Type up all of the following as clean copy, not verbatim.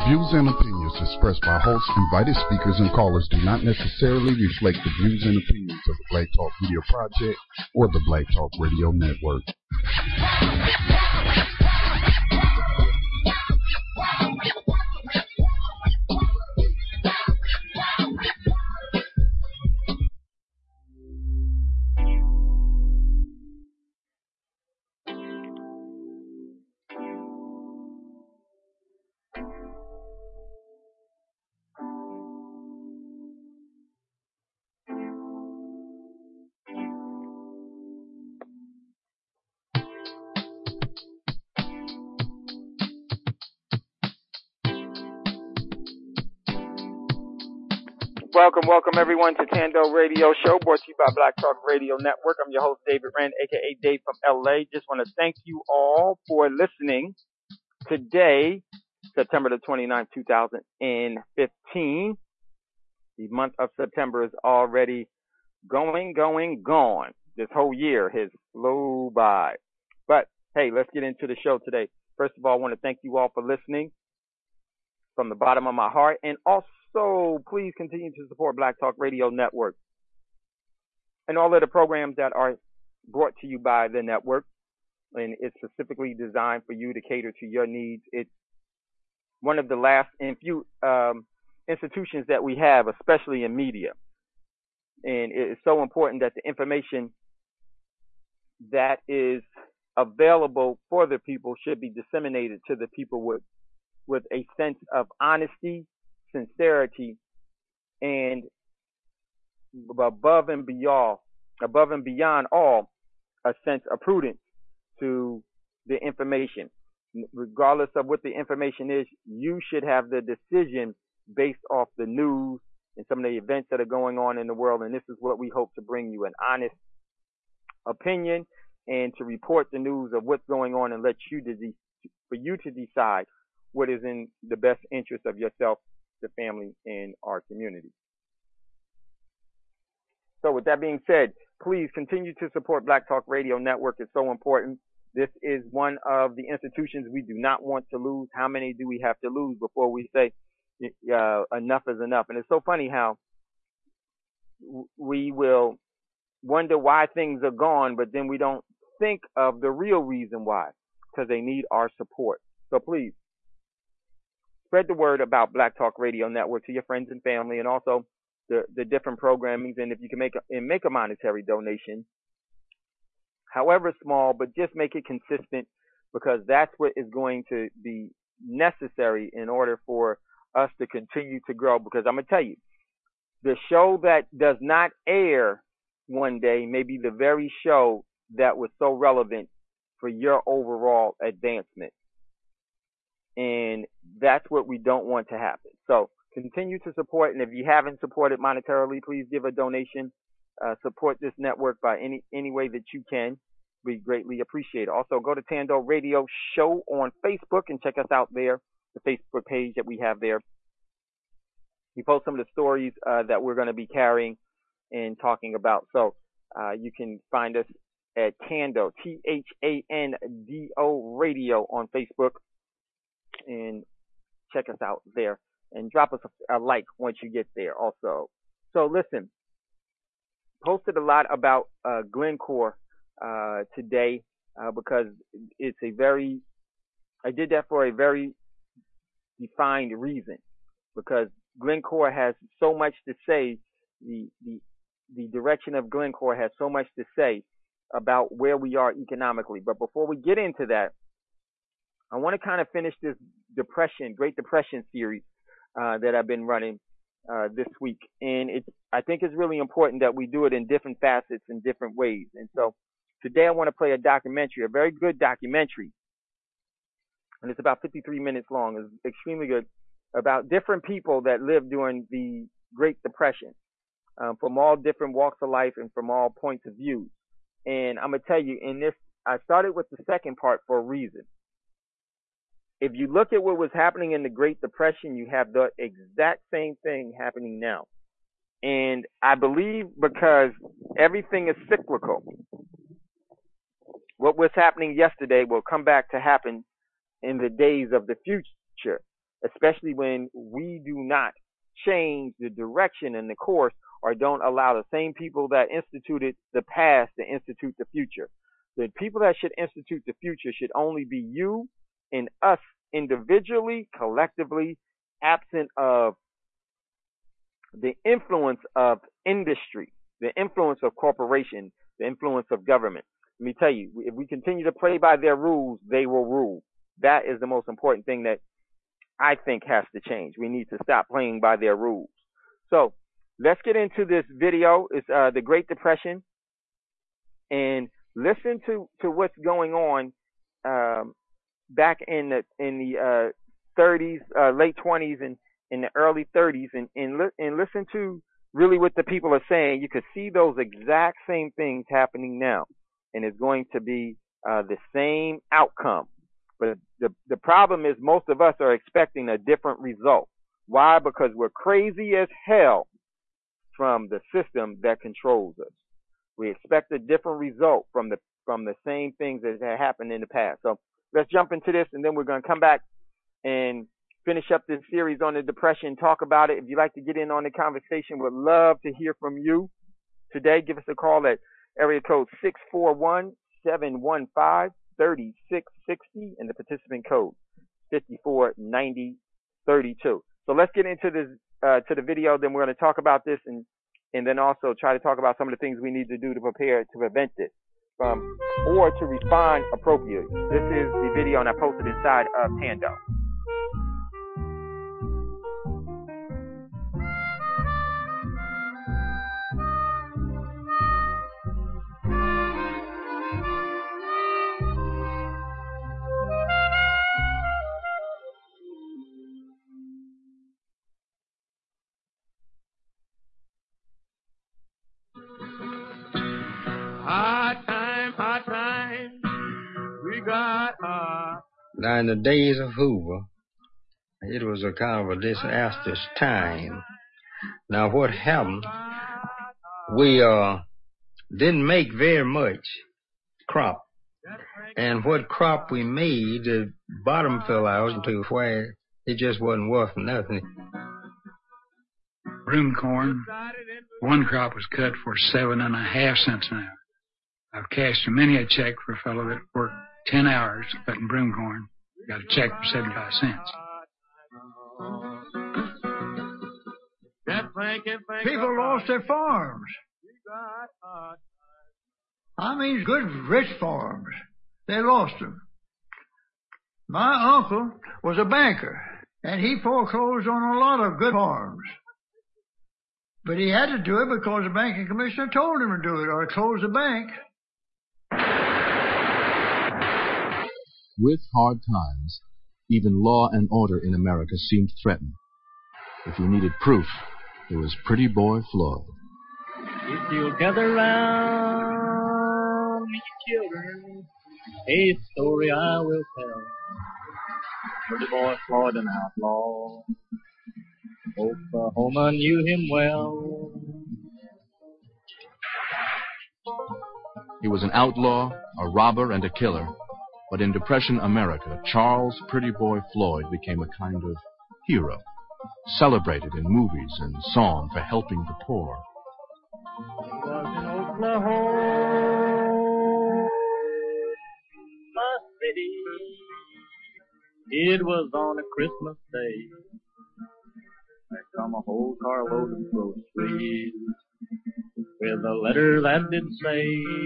views and opinions expressed by hosts, invited speakers, and callers do not necessarily reflect the views and opinions of the Black Talk Media Project or the Black Talk Radio Network. Welcome everyone to Tando Radio Show, brought to you by Black Talk Radio Network. I'm your host, David Rand, aka Dave from LA. Just want to thank you all for listening. Today, September the 29th, 2015. The month of September is already gone. This whole year has flew by. But hey, let's get into the show today. First of all, I want to thank you all for listening from the bottom of my heart, and also please continue to support Black Talk Radio Network and all of the programs that are brought to you by the network. And it's specifically designed for you to cater to your needs. It's one of the last and few institutions that we have, especially in media. And it is so important that the information that is available for the people should be disseminated to the people with a sense of honesty, sincerity, and above and beyond all, a sense of prudence to the information. Regardless of what the information is, you should have the decision based off the news and some of the events that are going on in the world. And this is what we hope to bring you: an honest opinion and to report the news of what's going on and let you for you to decide what is in the best interest of yourself, the family, and our community. So with that being said, please continue to support Black Talk Radio Network. It's so important. This is one of the institutions we do not want to lose. How many do we have to lose before we say enough is enough? And it's so funny how we will wonder why things are gone, but then we don't think of the real reason why, because they need our support. So please, spread the word about Black Talk Radio Network to your friends and family, and also the different programmings. And if you can make a monetary donation, however small, but just make it consistent, because that's what is going to be necessary in order for us to continue to grow. Because I'm going to tell you, the show that does not air one day may be the very show that was so relevant for your overall advancement. And that's what we don't want to happen. So continue to support. And if you haven't supported monetarily, please give a donation. Support this network by any way that you can. We greatly appreciate it. Also, go to Tando Radio Show on Facebook and check us out there, the Facebook page that we have there. We post some of the stories that we're going to be carrying and talking about. So you can find us at Tando, THANDO Radio on Facebook, and check us out there and drop us a like once you get there also. So listen, posted a lot about Glencore today because it's I did that for a very defined reason, because Glencore has so much to say. The direction of Glencore has so much to say about where we are economically. But before we get into that, I want to kind of finish this Great Depression series that I've been running this week. And I think it's really important that we do it in different facets and different ways. And so today I want to play a documentary, a very good documentary. And it's about 53 minutes long. It's extremely good, about different people that lived during the Great Depression, from all different walks of life and from all points of view. And I'm going to tell you, I started with the second part for a reason. If you look at what was happening in the Great Depression, you have the exact same thing happening now. And I believe because everything is cyclical, what was happening yesterday will come back to happen in the days of the future. especially when we do not change the direction and the course, or don't allow the same people that instituted the past to institute the future. The people that should institute the future should only be you and us individually, collectively, absent of the influence of industry, the influence of corporation, the influence of government. Let me tell you, if we continue to play by their rules, they will rule. That is the most important thing that I think has to change. We need to stop playing by their rules. So let's get into this video. It's the Great Depression, and listen to what's going on back in the 30s, late 20s, and in the early 30s, and listen to really what the people are saying. You could see those exact same things happening now, and it's going to be the same outcome. But the problem is most of us are expecting a different result. Why? Because we're crazy as hell from the system that controls us. We expect a different result from the same things that had happened in the past. So let's jump into this, and then we're going to come back and finish up this series on the Depression, talk about it. If you'd like to get in on the conversation, would love to hear from you today. Give us a call at area code 641-715-3660 and the participant code 549032. So let's get into this to the video. Then we're going to talk about this and then also try to talk about some of the things we need to do to prepare to prevent it or to respond appropriately. This is the video, and I posted inside of Pando. Hard time, we got Now, in the days of Hoover, it was a kind of a disastrous time. Now, what happened, we didn't make very much crop. And what crop we made, the bottom fell out to where it just wasn't worth nothing. Broom corn, one crop was cut for 7.5 cents an hour. I've cashed many a check for a fellow that worked 10 hours cutting broom corn. Got a check for 75 cents. People lost their farms. I mean, good, rich farms. They lost them. My uncle was a banker, and he foreclosed on a lot of good farms. But he had to do it because the banking commissioner told him to do it, or close the bank. With hard times, even law and order in America seemed threatened. If you needed proof, it was Pretty Boy Floyd. If you'll gather round, me children, a story I will tell. Pretty Boy Floyd, an outlaw, Oklahoma knew him well. He was an outlaw, a robber, and a killer. But in Depression America, Charles Pretty Boy Floyd became a kind of hero, celebrated in movies and song for helping the poor. It was in Oklahoma City. It was on a Christmas day. There come a whole carload of groceries with a letter that did say,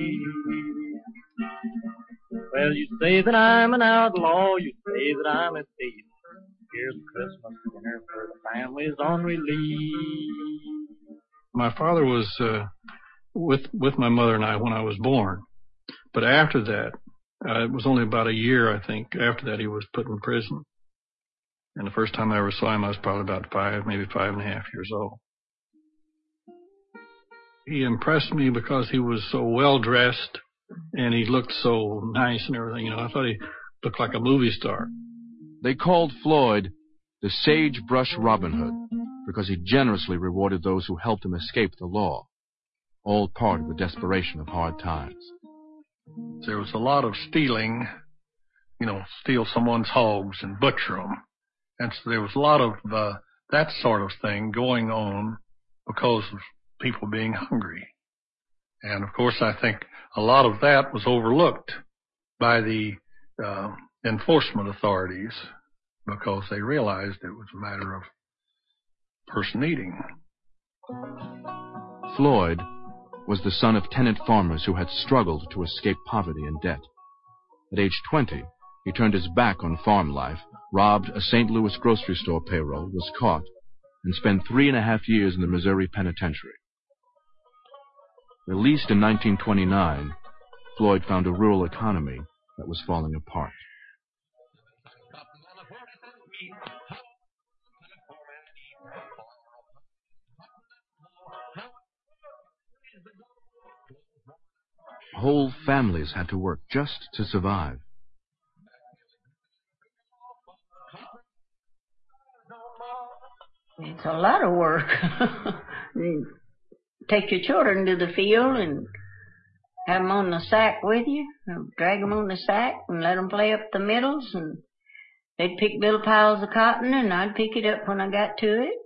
well, you say that I'm an outlaw, you say that I'm a thief. Here's Christmas dinner for the families on relief. My father was with my mother and I when I was born. But after that, it was only about a year, I think, after that he was put in prison. And the first time I ever saw him, I was probably about 5, maybe 5.5 years old. He impressed me because he was so well-dressed and he looked so nice and everything. You know, I thought he looked like a movie star. They called Floyd the Sagebrush Robin Hood because he generously rewarded those who helped him escape the law, all part of the desperation of hard times. There was a lot of stealing, you know, steal someone's hogs and butcher them. And so there was a lot of that sort of thing going on because of people being hungry. And, of course, I think a lot of that was overlooked by the enforcement authorities because they realized it was a matter of person eating. Floyd was the son of tenant farmers who had struggled to escape poverty and debt. At age 20, he turned his back on farm life, robbed a St. Louis grocery store payroll, was caught, and spent 3.5 years in the Missouri Penitentiary. Released in 1929, Floyd found a rural economy that was falling apart. Whole families had to work just to survive. It's a lot of work. Take your children to the field and have them on the sack with you, drag them on the sack and let them play up the middles, and they'd pick little piles of cotton and I'd pick it up when I got to it.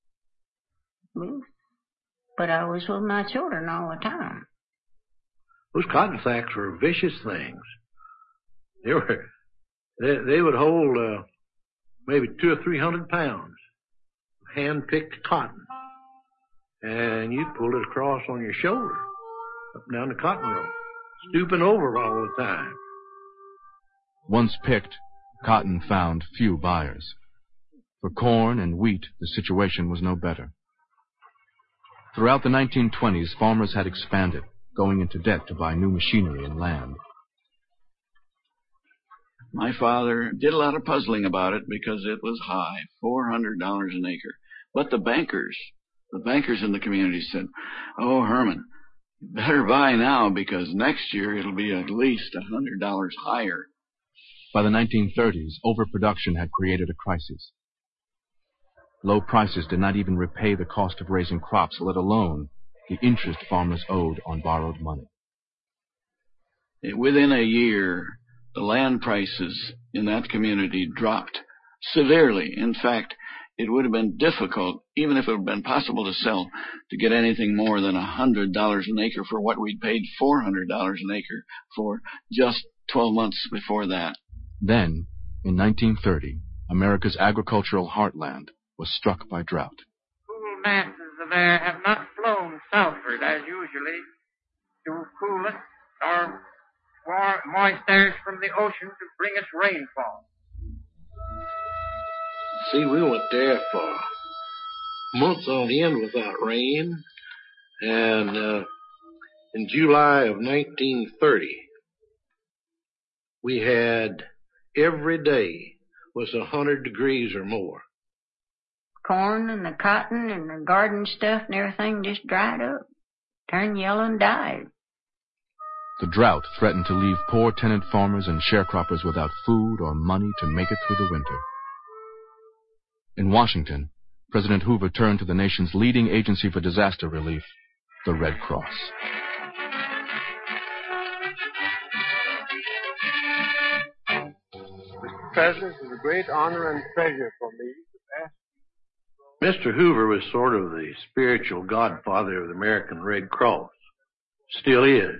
But I was with my children all the time. Those cotton sacks were vicious things. They would hold maybe 200 or 300 pounds of hand-picked cotton, and you'd pull it across on your shoulder, up and down the cotton row, stooping over all the time. Once picked, cotton found few buyers. For corn and wheat, the situation was no better. Throughout the 1920s, farmers had expanded, going into debt to buy new machinery and land. My father did a lot of puzzling about it because it was high, $400 an acre. But the bankers in the community said, "Oh, Herman, you better buy now because next year it'll be at least $100 higher." By the 1930s, overproduction had created a crisis. Low prices did not even repay the cost of raising crops, let alone the interest farmers owed on borrowed money. Within a year, the land prices in that community dropped severely. In fact, it would have been difficult, even if it had been possible to sell, to get anything more than $100 an acre for what we'd paid $400 an acre for just 12 months before that. Then, in 1930, America's agricultural heartland was struck by drought. Cool masses of air have not flown southward as usually to cool us, nor moist airs from the ocean to bring us rainfall. See, we went there for months on end without rain, and in July of 1930, we had every day was 100 degrees or more. Corn and the cotton and the garden stuff and everything just dried up, turned yellow and died. The drought threatened to leave poor tenant farmers and sharecroppers without food or money to make it through the winter. In Washington, President Hoover turned to the nation's leading agency for disaster relief, the Red Cross. Mr. President, it is a great honor and pleasure for me to ask. Mr. Hoover was sort of the spiritual godfather of the American Red Cross. Still is.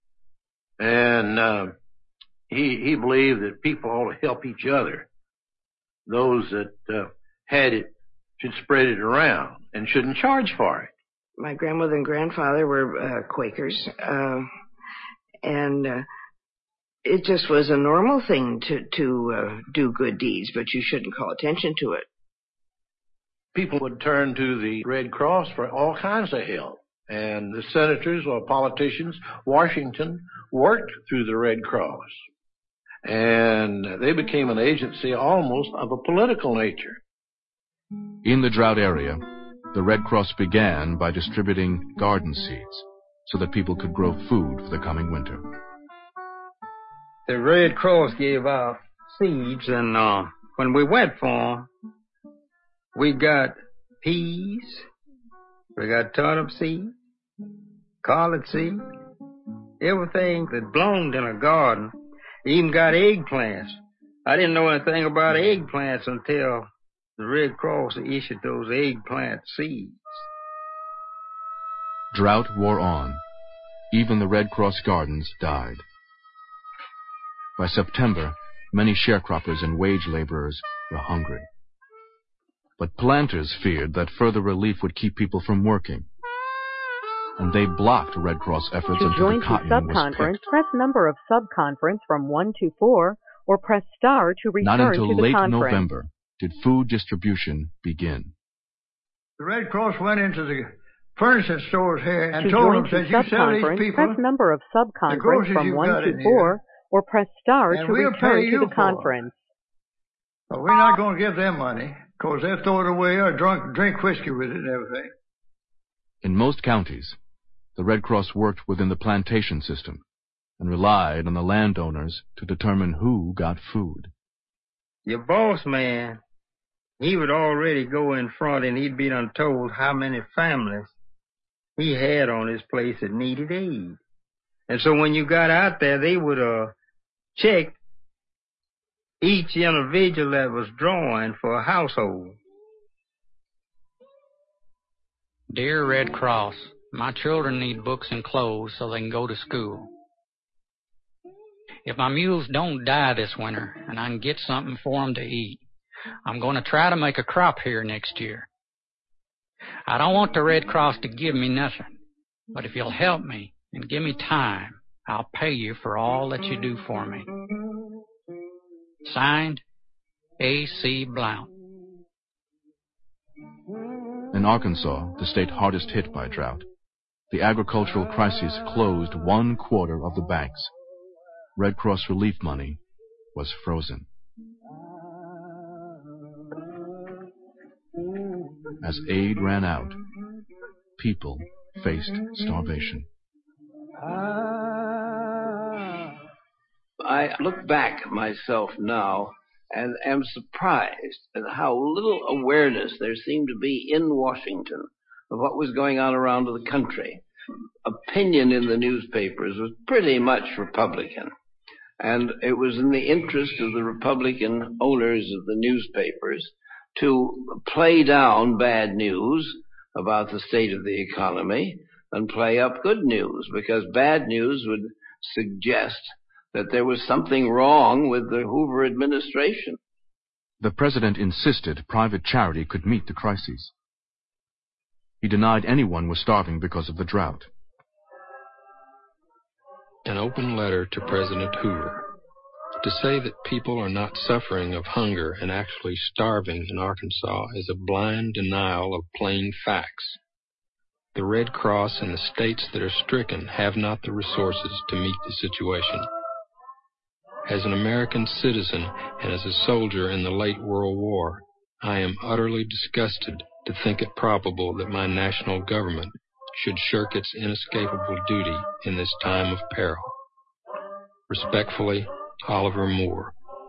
And he believed that people ought to help each other. Those that had it should spread it around and shouldn't charge for it. My grandmother and grandfather were Quakers, and it just was a normal thing to do good deeds, but you shouldn't call attention to it. People would turn to the Red Cross for all kinds of help. And the senators or politicians, Washington, worked through the Red Cross. And they became an agency almost of a political nature. In the drought area, the Red Cross began by distributing garden seeds so that people could grow food for the coming winter. The Red Cross gave out seeds, and when we went for them, we got peas, we got turnip seed, collard seed, everything that bloomed in a garden. Even got eggplants. I didn't know anything about eggplants until the Red Cross issued those eggplant seeds. Drought wore on. Even the Red Cross gardens died. By September, many sharecroppers and wage laborers were hungry. But planters feared that further relief would keep people from working, and they blocked Red Cross efforts until the cotton was subconference, picked. press number of subconference from 1 to 4, or press star to return Not until to the late conference. November did food distribution begin. The Red Cross went into the furniture stores here and To told join them, said, to you sell these subconference, people press number of the subconference groceries from you've 1 got to in 4, here, or press star and to we'll return pay to you the for it. conference. But we're not going to give them money, because they'll throw it away or drink whiskey with it and everything. In most counties, the Red Cross worked within the plantation system and relied on the landowners to determine who got food. Your boss man, he would already go in front and he'd be done told how many families he had on his place that needed aid. And so when you got out there, they would check each individual that was drawing for a household. Dear Red Cross, my children need books and clothes so they can go to school. If my mules don't die this winter and I can get something for them to eat, I'm going to try to make a crop here next year. I don't want the Red Cross to give me nothing, but if you'll help me and give me time, I'll pay you for all that you do for me. Signed, A.C. Blount. In Arkansas, the state hardest hit by drought, the agricultural crisis closed 1/4 of the banks. Red Cross relief money was frozen. As aid ran out, people faced starvation. I look back at myself now and am surprised at how little awareness there seemed to be in Washington of what was going on around the country. Opinion in the newspapers was pretty much Republican. And it was in the interest of the Republican owners of the newspapers to play down bad news about the state of the economy and play up good news, because bad news would suggest that there was something wrong with the Hoover administration. The president insisted private charity could meet the crises. He denied anyone was starving because of the drought. An open letter to President Hoover. To say that people are not suffering of hunger and actually starving in Arkansas is a blind denial of plain facts. The Red Cross and the states that are stricken have not the resources to meet the situation. As an American citizen and as a soldier in the late World War, I am utterly disgusted to think it probable that my national government should shirk its inescapable duty in this time of peril. Respectfully, Oliver Moore.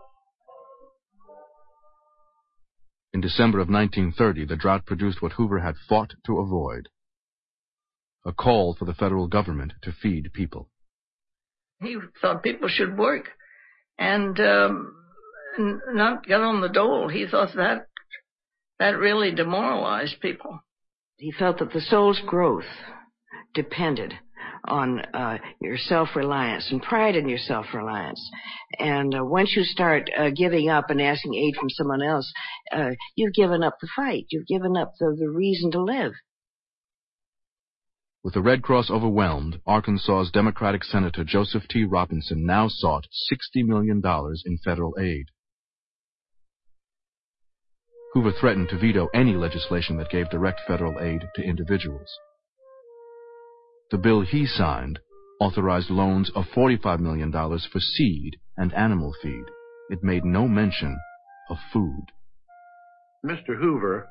In December of 1930, the drought produced what Hoover had fought to avoid: a call for the federal government to feed people. He thought people should work and not get on the dole. He thought that really demoralized people. He felt that the soul's growth depended on your self-reliance and pride in your self-reliance. And once you start giving up and asking aid from someone else, you've given up the fight. You've given up the reason to live. With the Red Cross overwhelmed, Arkansas's Democratic Senator Joseph T. Robinson now sought $60 million in federal aid. Hoover threatened to veto any legislation that gave direct federal aid to individuals. The bill he signed authorized loans of $45 million for seed and animal feed. It made no mention of food. Mr. Hoover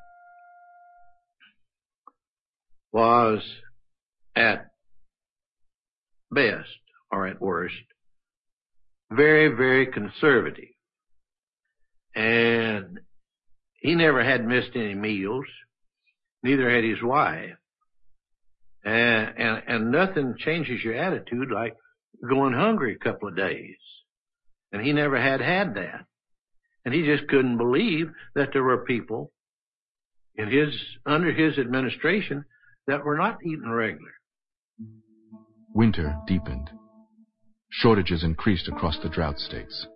was at best, or at worst, very, very conservative. And he never had missed any meals. Neither had his wife. And nothing changes your attitude like going hungry a couple of days. And he never had that. And he just couldn't believe that there were people under his administration that were not eating regular. Winter deepened. Shortages increased across the drought states.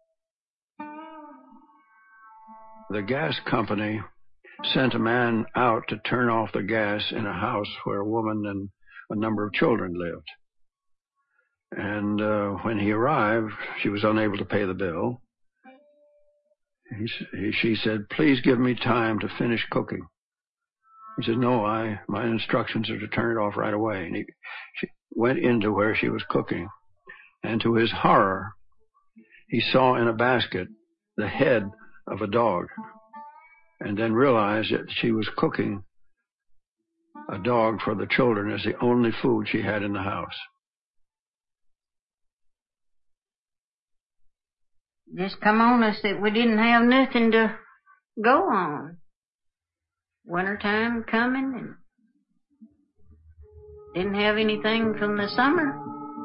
The gas company sent a man out to turn off the gas in a house where a woman and a number of children lived. And when he arrived, she was unable to pay the bill. She said, "Please give me time to finish cooking." He said, "No, my instructions are to turn it off right away." And she went into where she was cooking. And to his horror, he saw in a basket the head of a dog, and then realized that she was cooking a dog for the children as the only food she had in the house. Just come on us that we didn't have nothing to go on. Wintertime coming and didn't have anything from the summer.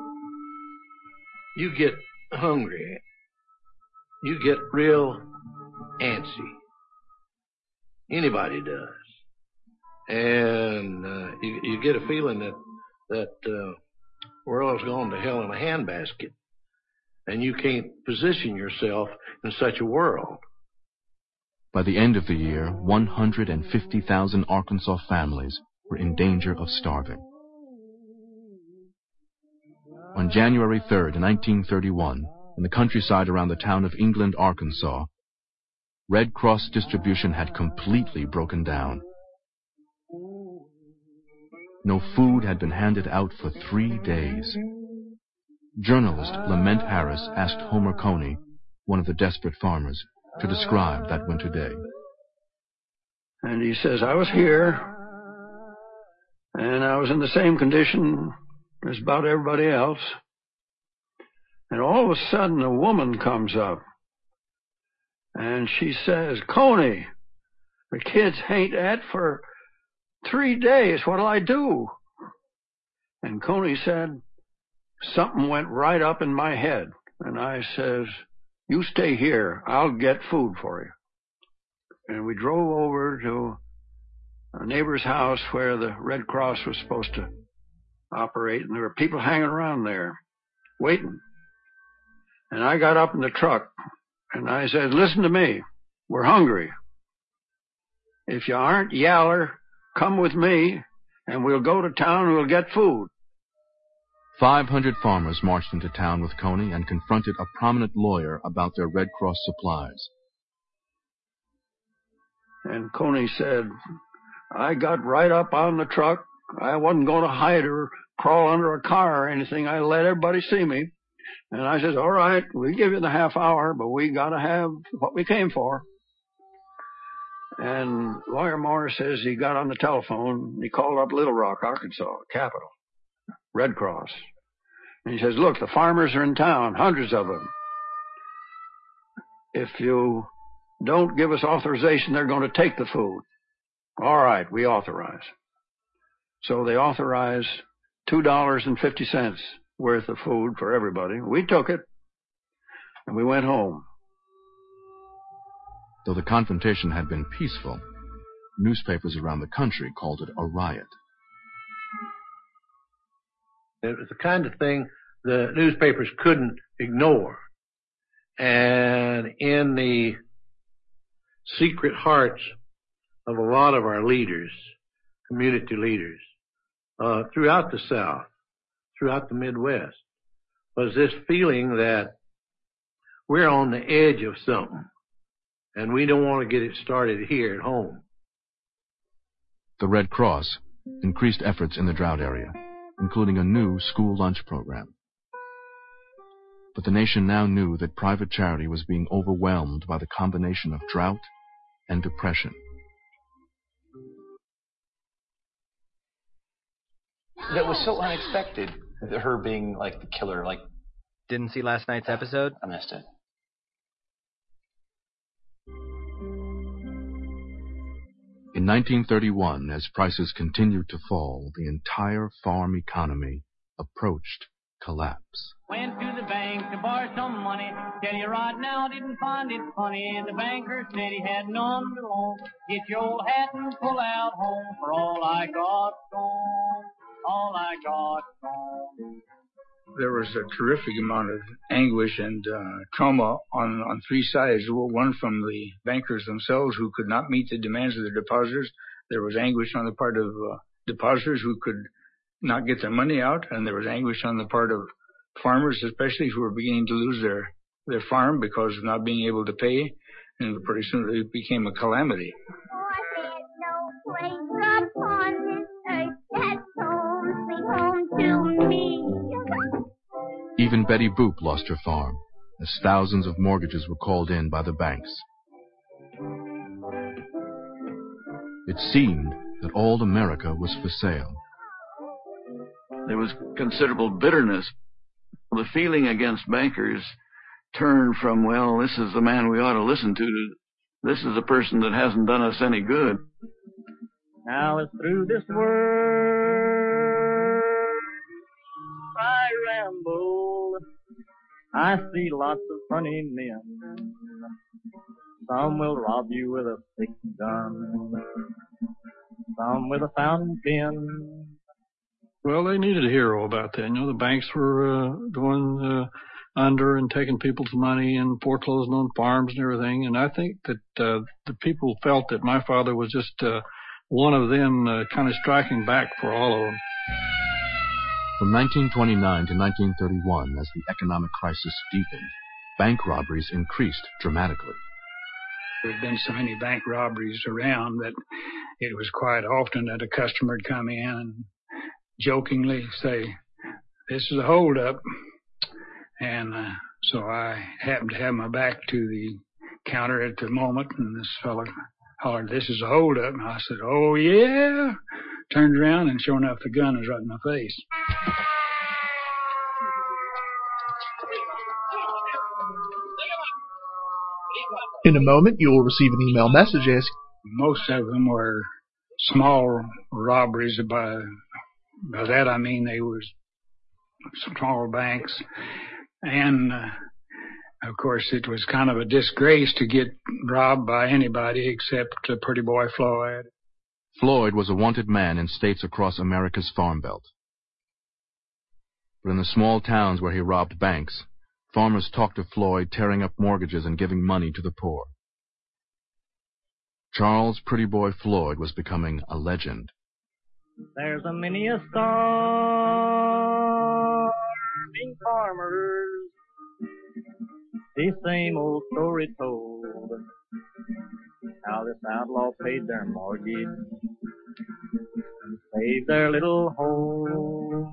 You get hungry. You get real antsy. Anybody does. And you get a feeling that the world's gone to hell in a handbasket. And you can't position yourself in such a world. By the end of the year, 150,000 Arkansas families were in danger of starving. On January 3rd, 1931, in the countryside around the town of England, Arkansas, Red Cross distribution had completely broken down. No food had been handed out for 3 days. Journalist Lament Harris asked Homer Coney, one of the desperate farmers, to describe that winter day. And he says, "I was here, and I was in the same condition as about everybody else. And all of a sudden, a woman comes up, and she says, 'Coney, the kids ain't ate for 3 days. What'll I do?' And Coney said, 'Something went right up in my head.' And I says, 'You stay here. I'll get food for you.' And we drove over to a neighbor's house where the Red Cross was supposed to operate, and there were people hanging around there, waiting. And I got up in the truck, and I said, 'Listen to me. We're hungry. If you aren't yaller, come with me, and we'll go to town and we'll get food.' 500 farmers marched into town with Coney and confronted a prominent lawyer about their Red Cross supplies. And Coney said, 'I got right up on the truck. I wasn't going to hide or crawl under a car or anything. I let everybody see me. And I says, all right, we'll give you the half hour, but we got to have what we came for.' And Lawyer Moore says he got on the telephone. He called up Little Rock, Arkansas, capital, Red Cross. And he says, 'Look, the farmers are in town, hundreds of them. If you don't give us authorization, they're going to take the food.' 'All right, we authorize.' So they authorized $2.50 worth of food for everybody. We took it, and we went home. Though the confrontation had been peaceful, newspapers around the country called it a riot. It was the kind of thing the newspapers couldn't ignore. And in the secret hearts of a lot of our leaders, community leaders, throughout the South, throughout the Midwest, was this feeling that we're on the edge of something, and we don't want to get it started here at home. The Red Cross increased efforts in the drought area, including a new school lunch program. But the nation now knew that private charity was being overwhelmed by the combination of drought and depression. That was so unexpected, her being like the killer. Like, didn't see last night's episode? I missed it. In 1931, as prices continued to fall, the entire farm economy approached collapse. Went to the bank to borrow some money. Tell you right now, didn't find it funny. The banker said he had none to loan. Get your old hat and pull out home. For all I got gone, all I got gone. There was a terrific amount of anguish and trauma on three sides. One from the bankers themselves who could not meet the demands of the depositors. There was anguish on the part of depositors who could not get their money out, and there was anguish on the part of farmers, especially, who were beginning to lose their farm because of not being able to pay, and pretty soon it became a calamity. Even Betty Boop lost her farm, as thousands of mortgages were called in by the banks. It seemed that all America was for sale. There was considerable bitterness. The feeling against bankers turned from, well, this is the man we ought to listen to this is a person that hasn't done us any good. Now it's through this world I ramble. I see lots of funny men. Some will rob you with a big gun. Some with a fountain pen. Well, they needed a hero about that. You know, the banks were going under and taking people's money and foreclosing on farms and everything. And I think that the people felt that my father was just one of them, kind of striking back for all of them. From 1929 to 1931, as the economic crisis deepened, bank robberies increased dramatically. There had been so many bank robberies around that it was quite often that a customer would come in and jokingly say, "This is a holdup." And so I happened to have my back to the counter at the moment, and this fellow hollered, "This is a holdup." And I said, "Oh, yeah." Turned around, and sure enough, the gun was right in my face. In a moment, you will receive an email message asking. Most of them were small robberies. By that I mean they were small banks. And, of course, it was kind of a disgrace to get robbed by anybody except Pretty Boy Floyd. Floyd was a wanted man in states across America's farm belt. But in the small towns where he robbed banks, farmers talked of Floyd tearing up mortgages and giving money to the poor. Charles Pretty Boy Floyd was becoming a legend. There's a many a starving farmers, the same old story told, how this outlaw paid their mortgage and saved their little home.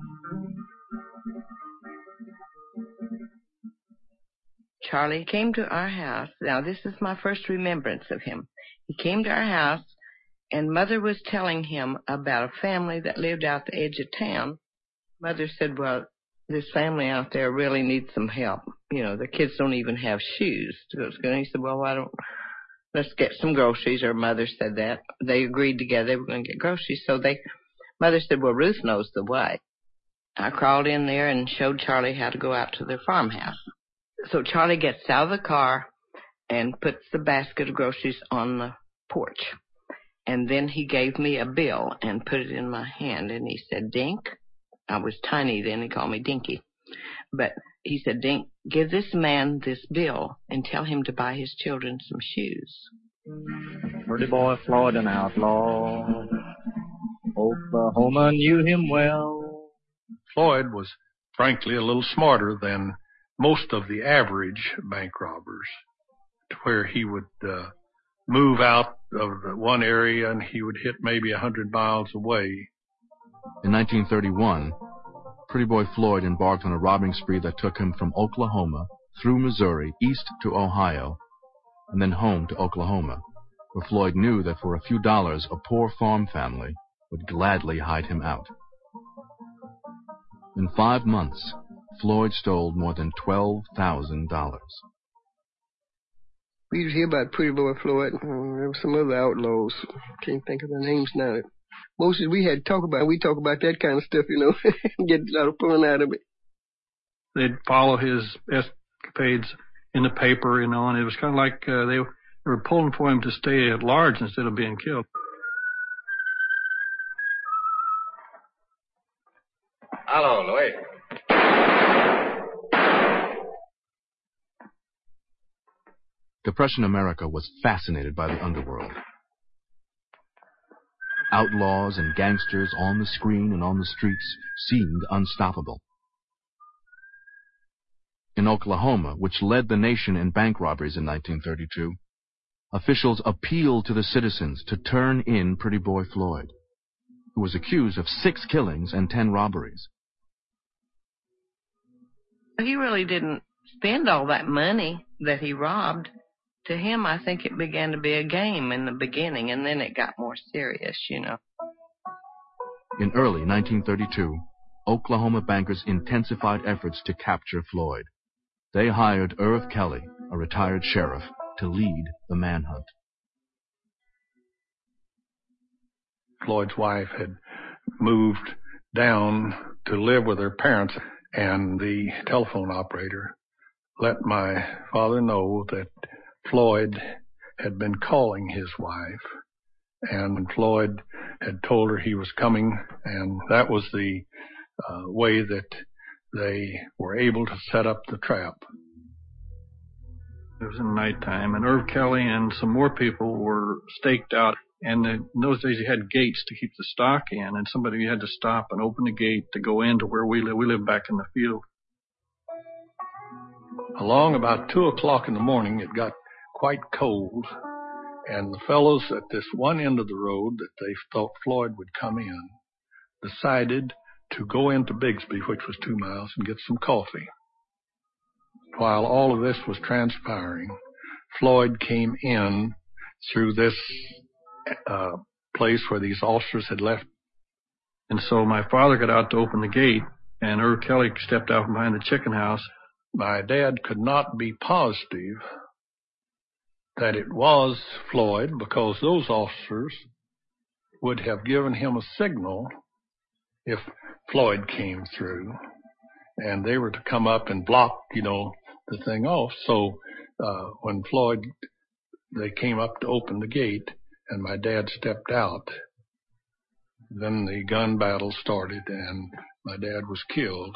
Charlie came to our house. Now, this is my first remembrance of him. He came to our house, and Mother was telling him about a family that lived out the edge of town. Mother said, "Well, this family out there really needs some help. You know, the kids don't even have shoes to go to school." And he said, "Well, let's get some groceries," or Mother said that. They agreed together they were going to get groceries. So Mother said, "Well, Ruth knows the way." I crawled in there and showed Charlie how to go out to their farmhouse. So Charlie gets out of the car and puts the basket of groceries on the porch. And then he gave me a bill and put it in my hand. And he said, "Dink." I was tiny then. He called me Dinky. But he said, "Dink, give this man this bill and tell him to buy his children some shoes." Pretty Boy Floyd, an outlaw, Oklahoma knew him well. Floyd was, frankly, a little smarter than most of the average bank robbers, to where he would move out of the one area and he would hit maybe 100 miles away. In 1931, Pretty Boy Floyd embarked on a robbing spree that took him from Oklahoma, through Missouri, east to Ohio, and then home to Oklahoma, where Floyd knew that for a few dollars a poor farm family would gladly hide him out. In 5 months, Floyd stole more than $12,000. We used to hear about Pretty Boy Floyd. There were some other outlaws. Can't think of their names now. Mostly we had to talk about that kind of stuff, you know, get a lot of fun out of it. they'd follow his escapades in the paper, and it was kind of like they were pulling for him to stay at large instead of being killed. Hello, Louis. Depression America was fascinated by the underworld. Outlaws and gangsters on the screen and on the streets seemed unstoppable. In Oklahoma, which led the nation in bank robberies in 1932, officials appealed to the citizens to turn in Pretty Boy Floyd, who was accused of 6 killings and 10 robberies. He really didn't spend all that money that he robbed. To him, I think it began to be a game in the beginning, and then it got more serious, you know. In early 1932, Oklahoma bankers intensified efforts to capture Floyd. They hired Irv Kelly, a retired sheriff, to lead the manhunt. Floyd's wife had moved down to live with her parents, and the telephone operator let my father know that Floyd had been calling his wife, and Floyd had told her he was coming, and that was the way that they were able to set up the trap. It was in nighttime, and Irv Kelly and some more people were staked out. And in those days, you had gates to keep the stock in, and somebody had to stop and open the gate to go into where we live. We live back in the field. Along about 2 o'clock in the morning, it got quite cold, and the fellows at this one end of the road that they thought Floyd would come in decided to go into Bixby, which was 2 miles, and get some coffee. While all of this was transpiring, Floyd came in through this place where these officers had left. And so my father got out to open the gate, and Irv Kelly stepped out from behind the chicken house. My dad could not be positive that it was Floyd, because those officers would have given him a signal if Floyd came through, and they were to come up and block, the thing off. So when they came up to open the gate, and my dad stepped out, then the gun battle started, and my dad was killed.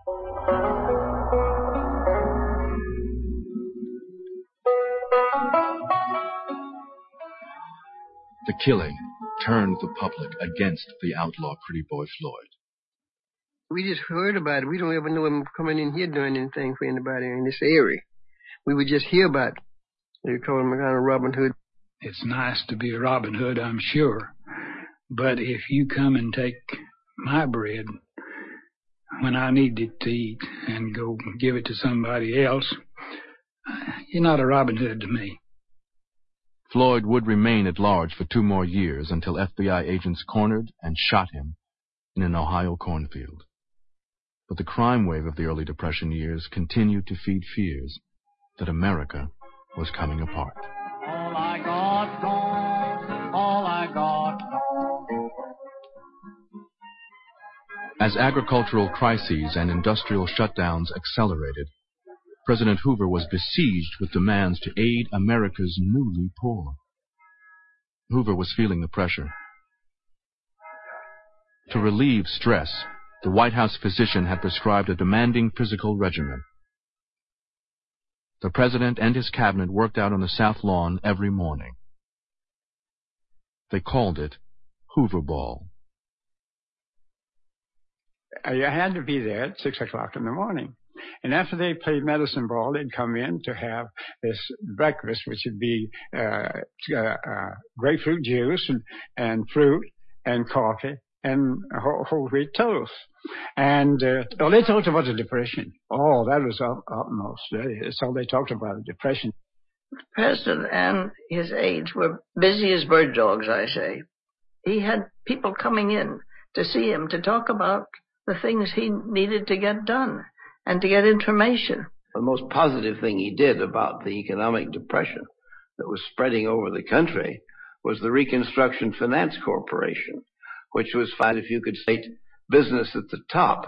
The killing turned the public against the outlaw Pretty Boy Floyd. We just heard about it. We don't ever know him coming in here doing anything for anybody in this area. We would just hear about it. They call him a kind of Robin Hood. It's nice to be a Robin Hood, I'm sure. But if you come and take my bread when I need it to eat and go give it to somebody else, you're not a Robin Hood to me. Floyd would remain at large for 2 more years until FBI agents cornered and shot him in an Ohio cornfield. But the crime wave of the early Depression years continued to feed fears that America was coming apart. All I got gone, all I got gone. As agricultural crises and industrial shutdowns accelerated, President Hoover was besieged with demands to aid America's newly poor. Hoover was feeling the pressure. To relieve stress, the White House physician had prescribed a demanding physical regimen. The president and his cabinet worked out on the South Lawn every morning. They called it Hoover Ball. You had to be there at 6 o'clock in the morning. And after they played medicine ball, they'd come in to have this breakfast, which would be grapefruit juice and fruit and coffee and whole wheat toast. And they talked about the Depression. Oh, that was utmost. That's all they talked about, the Depression. The president and his aides were busy as bird dogs, I say. He had people coming in to see him to talk about the things he needed to get done and to get information. The most positive thing he did about the economic depression that was spreading over the country was the Reconstruction Finance Corporation, which was fine if you could state business at the top,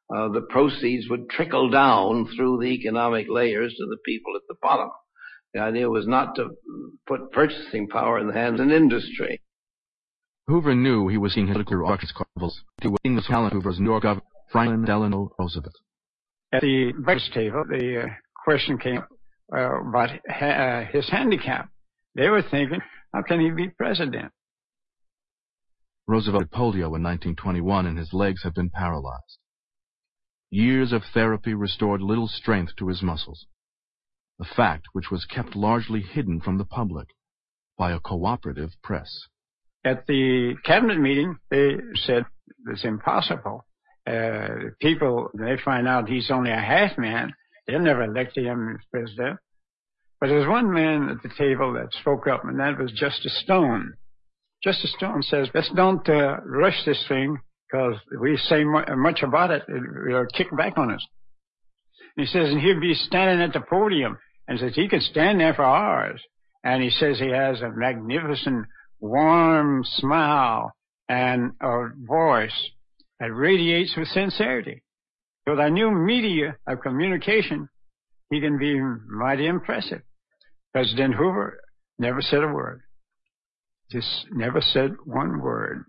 the proceeds would trickle down through the economic layers to the people at the bottom. The idea was not to put purchasing power in the hands of industry. Hoover knew he was seeing his artist carnivals. He was seeing the talent of Hoover's New York governor, Franklin Delano Roosevelt. At the breakfast table, the question came about his handicap. They were thinking, how can he be president? Roosevelt had polio in 1921, and his legs had been paralyzed. Years of therapy restored little strength to his muscles, a fact which was kept largely hidden from the public by a cooperative press. At the cabinet meeting, they said it's impossible. People, they find out he's only a half man, they'll never elect him as president. But there's one man at the table that spoke up, and that was Justice Stone. Justice Stone says, let's don't rush this thing, because if we say much about it, it'll kick back on us. And he says, and he'll be standing at the podium, and says he could stand there for hours. And he says he has a magnificent, warm smile and a voice that radiates with sincerity. So with our new media of communication, he can be mighty impressive. President Hoover never said a word. Just never said one word.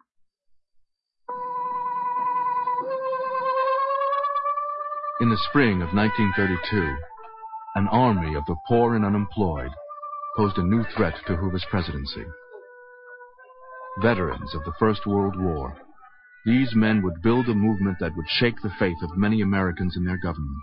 In the spring of 1932, an army of the poor and unemployed posed a new threat to Hoover's presidency. Veterans of the First World War, these men would build a movement that would shake the faith of many Americans in their government.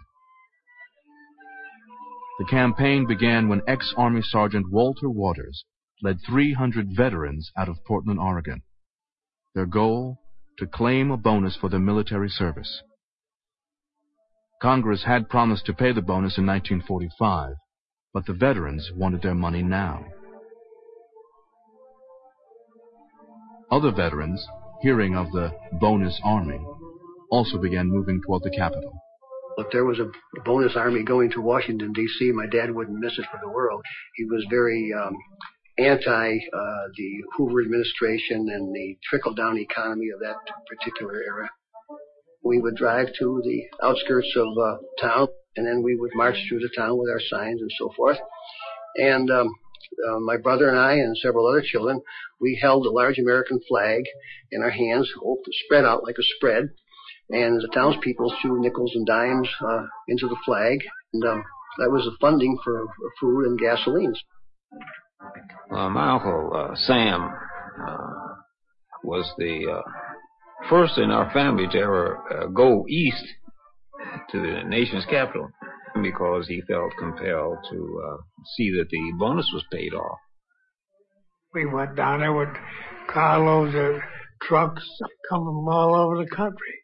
The campaign began when ex-Army Sergeant Walter Waters led 300 veterans out of Portland, Oregon. Their goal, to claim a bonus for their military service. Congress had promised to pay the bonus in 1945, but the veterans wanted their money now. Other veterans, hearing of the bonus army, also began moving toward the capital. If there was a bonus army going to Washington, D.C., my dad wouldn't miss it for the world. He was very anti the Hoover administration and the trickle-down economy of that particular era. We would drive to the outskirts of town, and then we would march through the town with our signs and so forth. And my brother and I and several other children, we held a large American flag in our hands, spread out like a spread. And the townspeople threw nickels and dimes into the flag. And that was the funding for food and gasolines. My uncle, Sam, was the first in our family to ever go east to the nation's capital because he felt compelled to see that the bonus was paid off. We went down there with carloads of trucks coming from all over the country.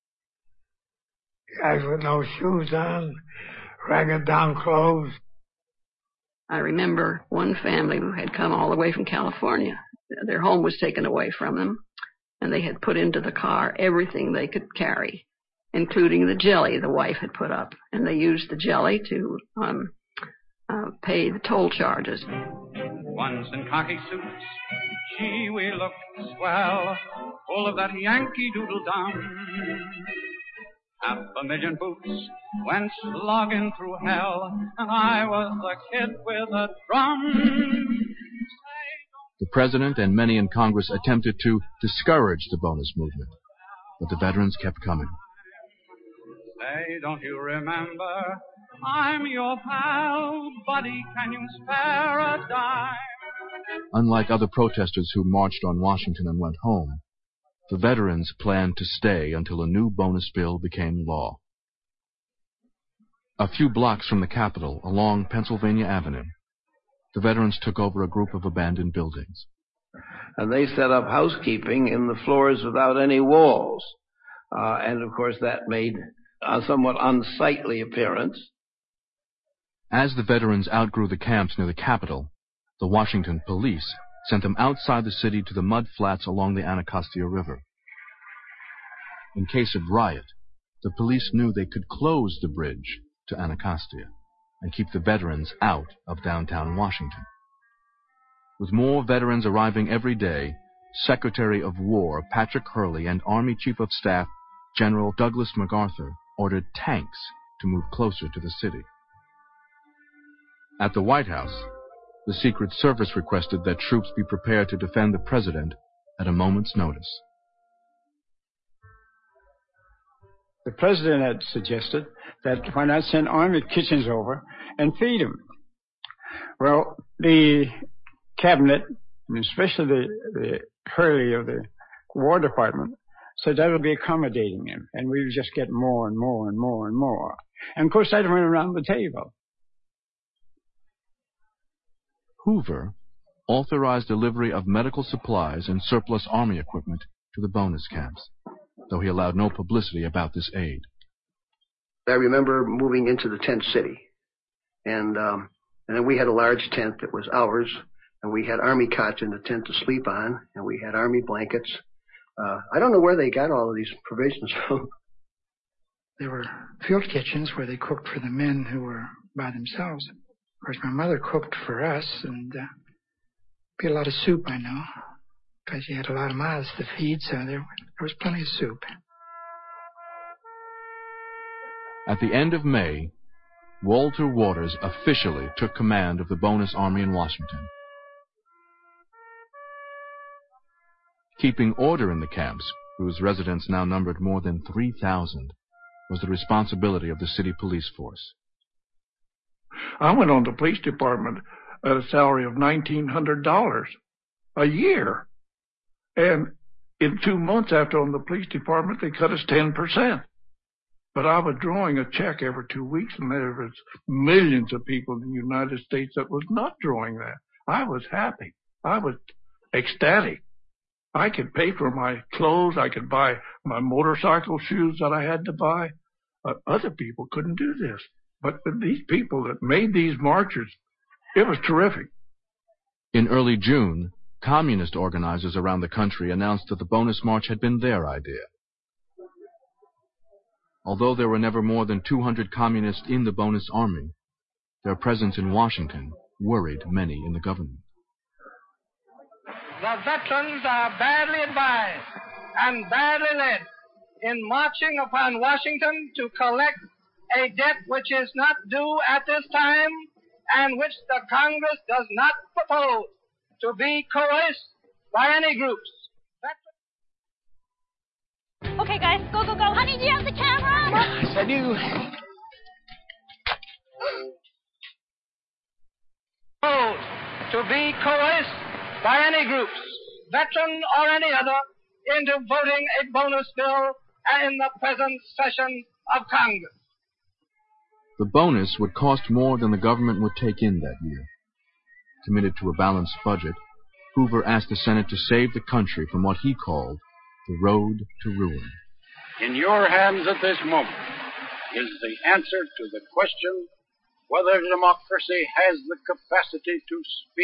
Guys with no shoes on, ragged down clothes. I remember one family who had come all the way from California. Their home was taken away from them, and they had put into the car everything they could carry, including the jelly the wife had put up. And they used the jelly to pay the toll charges. Once in khaki suits, gee, we looked swell, full of that Yankee Doodle Dum. 500,000 boots went slogging through hell, and I was a kid with a drum. The president and many in Congress attempted to discourage the bonus movement, but the veterans kept coming. Say, don't you remember, I'm your pal, buddy, can you spare a dime? Unlike other protesters who marched on Washington and went home, the veterans planned to stay until a new bonus bill became law. A few blocks from the Capitol, along Pennsylvania Avenue, the veterans took over a group of abandoned buildings. And they set up housekeeping in the floors without any walls. And, of course, that made a somewhat unsightly appearance. As the veterans outgrew the camps near the Capitol, the Washington police sent them outside the city to the mud flats along the Anacostia River. In case of riot, the police knew they could close the bridge to Anacostia and keep the veterans out of downtown Washington. With more veterans arriving every day, Secretary of War Patrick Hurley and Army Chief of Staff General Douglas MacArthur ordered tanks to move closer to the city. At the White House, the Secret Service requested that troops be prepared to defend the president at a moment's notice. The president had suggested that why not send army kitchens over and feed them. Well, the cabinet, especially the Hurley of the War Department, said that would be accommodating him, and we would just get more and more and more and more. And of course, that went around the table. Hoover authorized delivery of medical supplies and surplus army equipment to the bonus camps, though he allowed no publicity about this aid. I remember moving into the tent city, and then we had a large tent that was ours, and we had army cots in the tent to sleep on, and we had army blankets. I don't know where they got all of these provisions from. There were field kitchens where they cooked for the men who were by themselves. Of course, my mother cooked for us, and be a lot of soup, I know, because she had a lot of mouths to feed, so there was plenty of soup. At the end of May, Walter Waters officially took command of the bonus army in Washington. Keeping order in the camps, whose residents now numbered more than 3,000, was the responsibility of the city police force. I went on the police department at a salary of $1,900 a year. And in 2 months after on the police department, they cut us 10%. But I was drawing a check every 2 weeks, and there was millions of people in the United States that was not drawing that. I was happy. I was ecstatic. I could pay for my clothes. I could buy my motorcycle shoes that I had to buy. Other people couldn't do this. But these people that made these marches, it was terrific. In early June, communist organizers around the country announced that the bonus march had been their idea. Although there were never more than 200 communists in the bonus army, their presence in Washington worried many in the government. The veterans are badly advised and badly led in marching upon Washington to collect a debt which is not due at this time and which the Congress does not propose to be coerced by any groups. Okay, guys, go, go, go. Honey, do you have the camera? Yes, I do. To be coerced by any groups, veteran or any other, into voting a bonus bill in the present session of Congress. The bonus would cost more than the government would take in that year. Committed to a balanced budget, Hoover asked the Senate to save the country from what he called the road to ruin. In your hands at this moment is the answer to the question whether democracy has the capacity to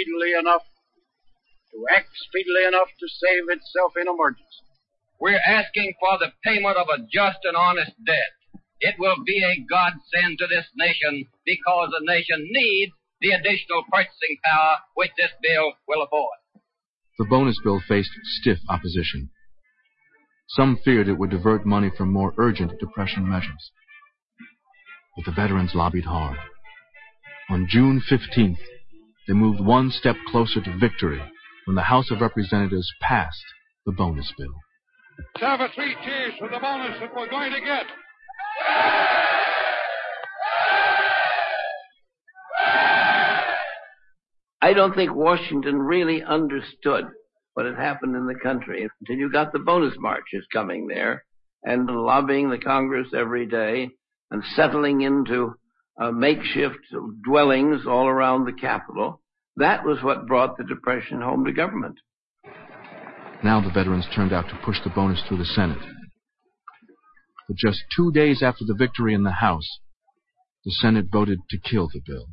act speedily enough to save itself in emergency. We're asking for the payment of a just and honest debt. It will be a godsend to this nation because the nation needs the additional purchasing power which this bill will afford. The bonus bill faced stiff opposition. Some feared it would divert money from more urgent Depression measures. But the veterans lobbied hard. On June 15th, they moved one step closer to victory when the House of Representatives passed the bonus bill. Let's have 3 cheers for the bonus that we're going to get. I don't think Washington really understood what had happened in the country until you got the bonus marches coming there and lobbying the Congress every day and settling into makeshift dwellings all around the Capitol. That was what brought the Depression home to government. Now the veterans turned out to push the bonus through the Senate. But just 2 days after the victory in the House, the Senate voted to kill the bill.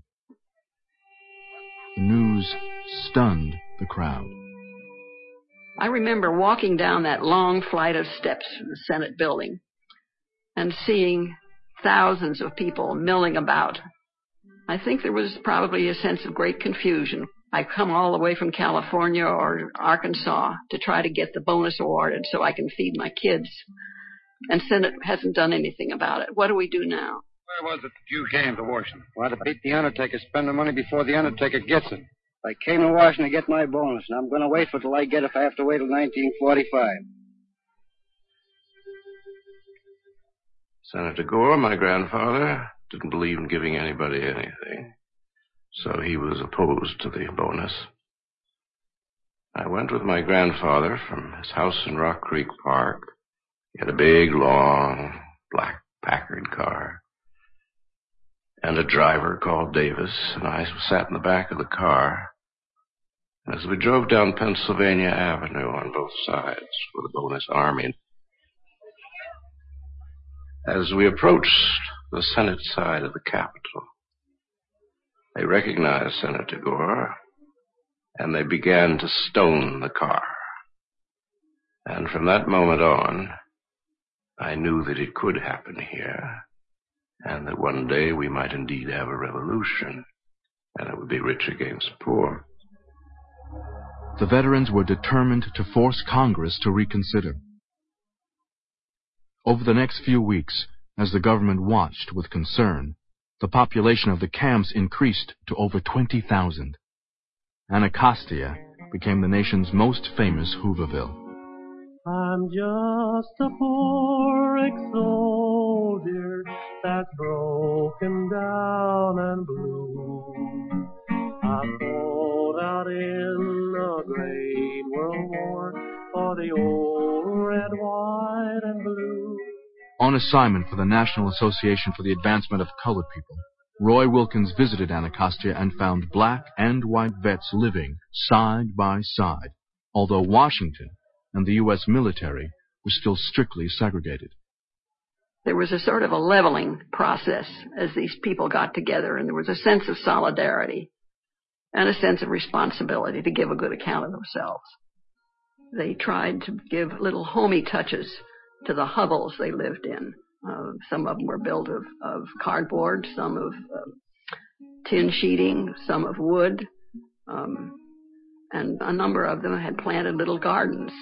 The news stunned the crowd. I remember walking down that long flight of steps in the Senate building and seeing thousands of people milling about. I think there was probably a sense of great confusion. I've come all the way from California or Arkansas to try to get the bonus awarded so I can feed my kids. and Senate hasn't done anything about it. What do we do now? Where was it that you came to Washington? Why, to beat the undertaker, spend the money before the undertaker gets it. I came to Washington to get my bonus, and I'm going to wait for it till I get it if I have to wait till 1945. Senator Gore, my grandfather, didn't believe in giving anybody anything, so he was opposed to the bonus. I went with my grandfather from his house in Rock Creek Park. He had a big, long, black Packard car. And a driver called Davis, and I sat in the back of the car. And as we drove down Pennsylvania Avenue on both sides with the bonus army, as we approached the Senate side of the Capitol, they recognized Senator Gore, and they began to stone the car. And from that moment on, I knew that it could happen here, and that one day we might indeed have a revolution, and it would be rich against poor. The veterans were determined to force Congress to reconsider. Over the next few weeks, as the government watched with concern, the population of the camps increased to over 20,000. Anacostia became the nation's most famous Hooverville. I'm just a poor ex-soldier that's broken down and blue. I fought out in a great world war for the old red, white, and blue. On assignment for the National Association for the Advancement of Colored People, Roy Wilkins visited Anacostia and found black and white vets living side by side, although Washington and the U.S. military were still strictly segregated. There was a sort of a leveling process as these people got together, and there was a sense of solidarity and a sense of responsibility to give a good account of themselves. They tried to give little homey touches to the hovels they lived in. Some of them were built of cardboard, some of tin sheeting, some of wood, and a number of them had planted little gardens.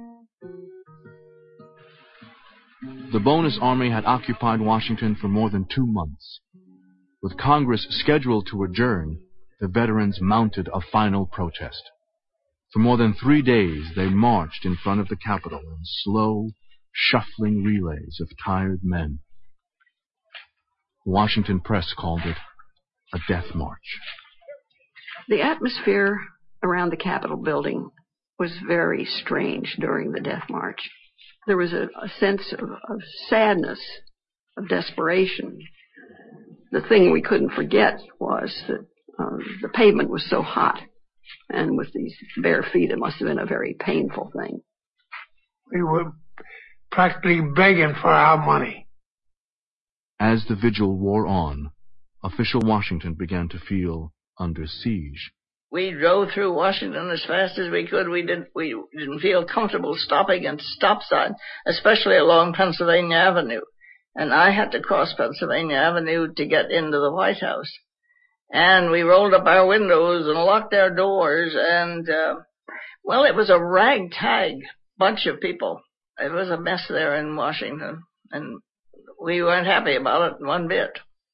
The bonus army had occupied Washington for more than 2 months. With Congress scheduled to adjourn, the veterans mounted a final protest. For more than 3 days, they marched in front of the Capitol in slow, shuffling relays of tired men. The Washington press called it a death march. The atmosphere around the Capitol building was very strange during the death march. There was a sense of sadness, of desperation. The thing we couldn't forget was that the pavement was so hot, and with these bare feet, it must have been a very painful thing. We were practically begging for our money. As the vigil wore on, official Washington began to feel under siege. We drove through Washington as fast as we could. We didn't feel comfortable stopping at stop signs, especially along Pennsylvania Avenue. And I had to cross Pennsylvania Avenue to get into the White House. And we rolled up our windows and locked our doors. And, well, it was a ragtag bunch of people. It was a mess there in Washington. And we weren't happy about it one bit.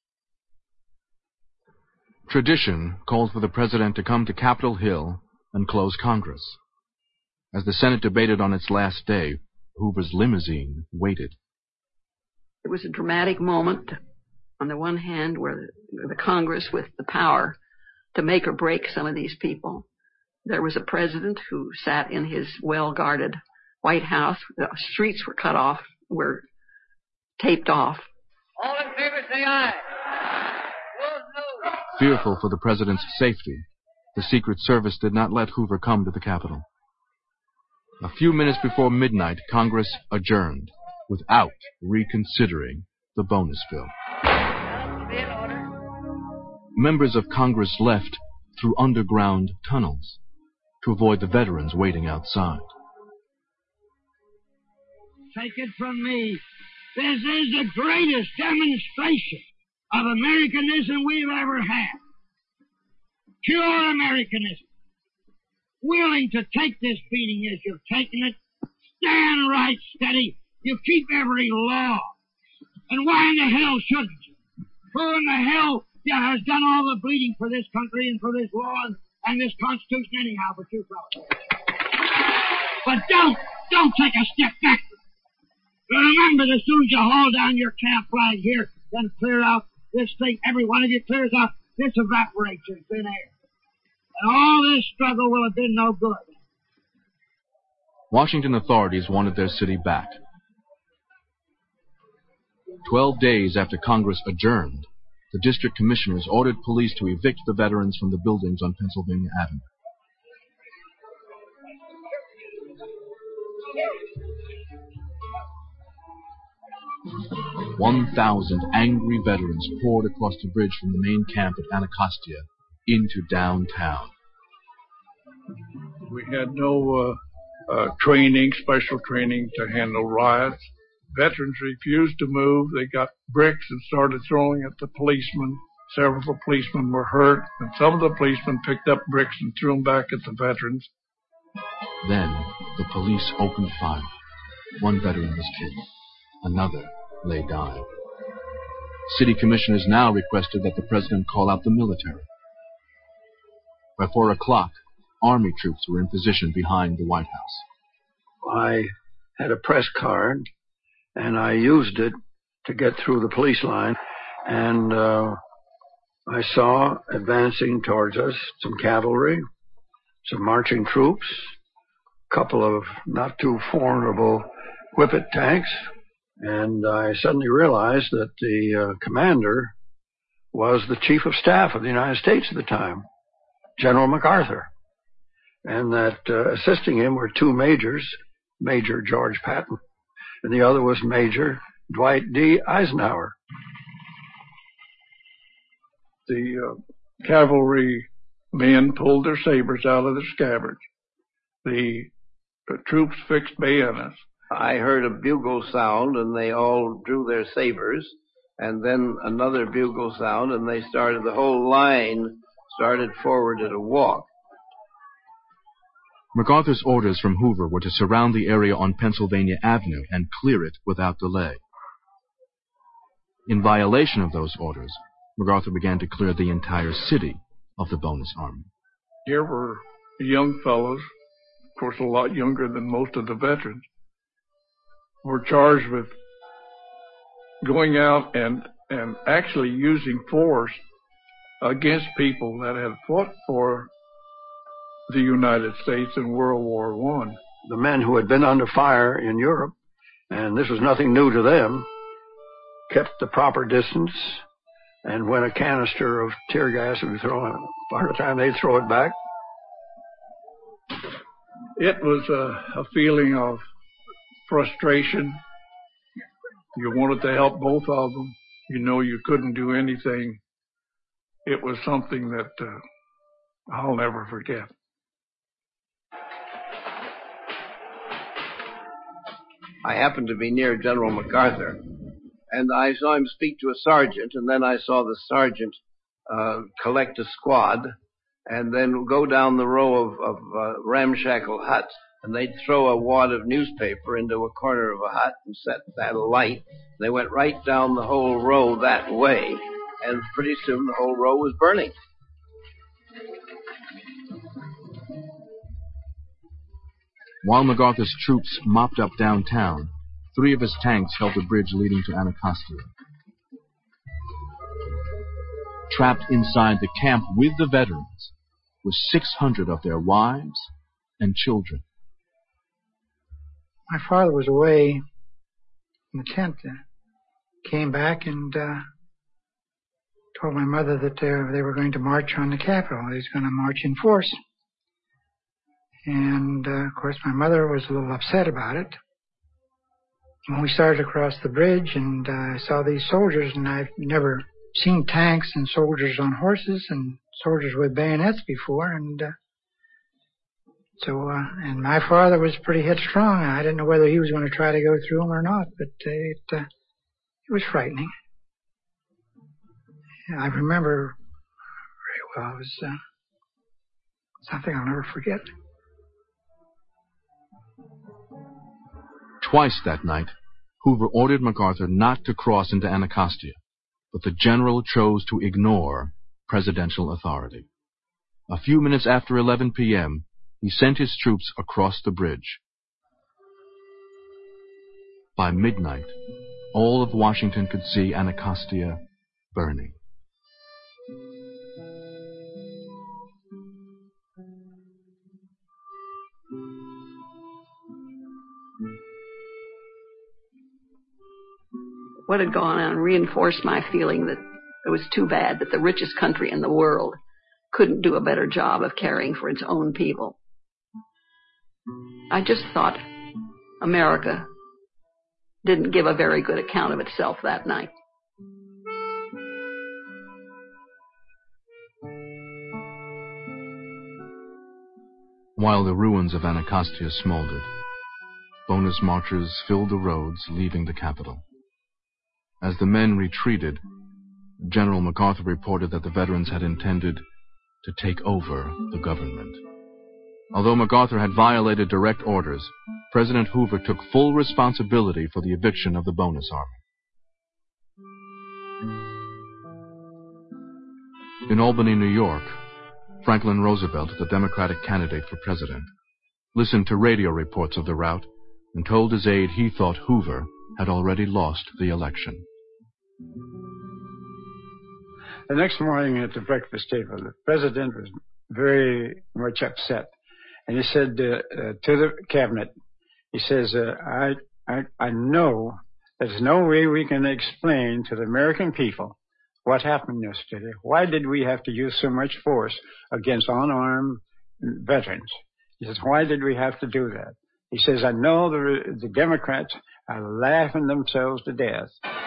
Tradition called for the president to come to Capitol Hill and close Congress. As the Senate debated on its last day, Hoover's limousine waited. It was a dramatic moment. On the one hand, where the Congress with the power to make or break some of these people. There was a president who sat in his well-guarded White House. The streets were cut off, were taped off. All in favor, say aye. Fearful for the president's safety, the Secret Service did not let Hoover come to the Capitol. A few minutes before midnight, Congress adjourned without reconsidering the bonus bill. Members of Congress left through underground tunnels to avoid the veterans waiting outside. Take it from me, this is the greatest demonstration of Americanism we've ever had. Pure Americanism. Willing to take this beating as you've taken it. Stand right steady. You keep every law. And why in the hell shouldn't you? Who in the hell has done all the bleeding for this country and for this law and this Constitution anyhow but you fellas? But don't take a step backward. Remember, as soon as you haul down your camp flag here, then clear out this thing, every one of you clears out, this evaporates in thin air. And all this struggle will have been no good. Washington authorities wanted their city back. 12 days after Congress adjourned, the district commissioners ordered police to evict the veterans from the buildings on Pennsylvania Avenue. "1,000 angry veterans poured across the bridge from the main camp at Anacostia into downtown. We had no special training to handle riots. Veterans refused to move. They got bricks and started throwing at the policemen. Several of the policemen were hurt, and some of the policemen picked up bricks and threw them back at the veterans. Then the police opened fire. One veteran was killed. Another lay dying. City commissioners now requested that the president call out the military. By 4 o'clock, Army troops were in position behind the White House. I had a press card, and I used it to get through the police line, and I saw advancing towards us some cavalry, some marching troops, a couple of not too formidable whippet tanks, and I suddenly realized that the commander was the Chief of Staff of the United States at the time, General MacArthur, and that assisting him were two majors, Major George Patton, and the other was Major Dwight D. Eisenhower. The cavalry men pulled their sabers out of their scabbards. The troops fixed bayonets. I heard a bugle sound, and they all drew their sabers, and then another bugle sound, and the whole line started forward at a walk. MacArthur's orders from Hoover were to surround the area on Pennsylvania Avenue and clear it without delay. In violation of those orders, MacArthur began to clear the entire city of the Bonus Army. Here were young fellows, of course a lot younger than most of the veterans, were charged with going out and actually using force against people that had fought for the United States in World War I. The men who had been under fire in Europe, and this was nothing new to them, kept the proper distance, and when a canister of tear gas would be thrown, by the time they'd throw it back. It was a feeling of frustration. You wanted to help both of them. You know you couldn't do anything. It was something that I'll never forget. I happened to be near General MacArthur, and I saw him speak to a sergeant, and then I saw the sergeant collect a squad and then go down the row of ramshackle huts, and they'd throw a wad of newspaper into a corner of a hut and set that alight. They went right down the whole row that way, and pretty soon the whole row was burning. While MacArthur's troops mopped up downtown, 3 of his tanks held the bridge leading to Anacostia. Trapped inside the camp with the veterans were 600 of their wives and children. My father was away in the tent. Came back and told my mother that they were going to march on the Capitol. He was going to march in force. And, of course, my mother was a little upset about it. When we started across the bridge and I saw these soldiers, and I've never seen tanks and soldiers on horses and soldiers with bayonets before, and and my father was pretty headstrong. I didn't know whether he was going to try to go through them or not, but it was frightening. I remember very well. It was something I'll never forget. Twice that night, Hoover ordered MacArthur not to cross into Anacostia, but the general chose to ignore presidential authority. A few minutes after 11 p.m., he sent his troops across the bridge. By midnight, all of Washington could see Anacostia burning. What had gone on reinforced my feeling that it was too bad that the richest country in the world couldn't do a better job of caring for its own people. I just thought America didn't give a very good account of itself that night. While the ruins of Anacostia smoldered, bonus marchers filled the roads leaving the capital. As the men retreated, General MacArthur reported that the veterans had intended to take over the government. Although MacArthur had violated direct orders, President Hoover took full responsibility for the eviction of the bonus army. In Albany, New York, Franklin Roosevelt, the Democratic candidate for president, listened to radio reports of the rout and told his aide he thought Hoover had already lost the election. The next morning at the breakfast table, the president was very much upset. And he said to the cabinet, he says, I know there's no way we can explain to the American people what happened yesterday. Why did we have to use so much force against unarmed veterans? He says, why did we have to do that? He says, I know the Democrats are laughing themselves to death.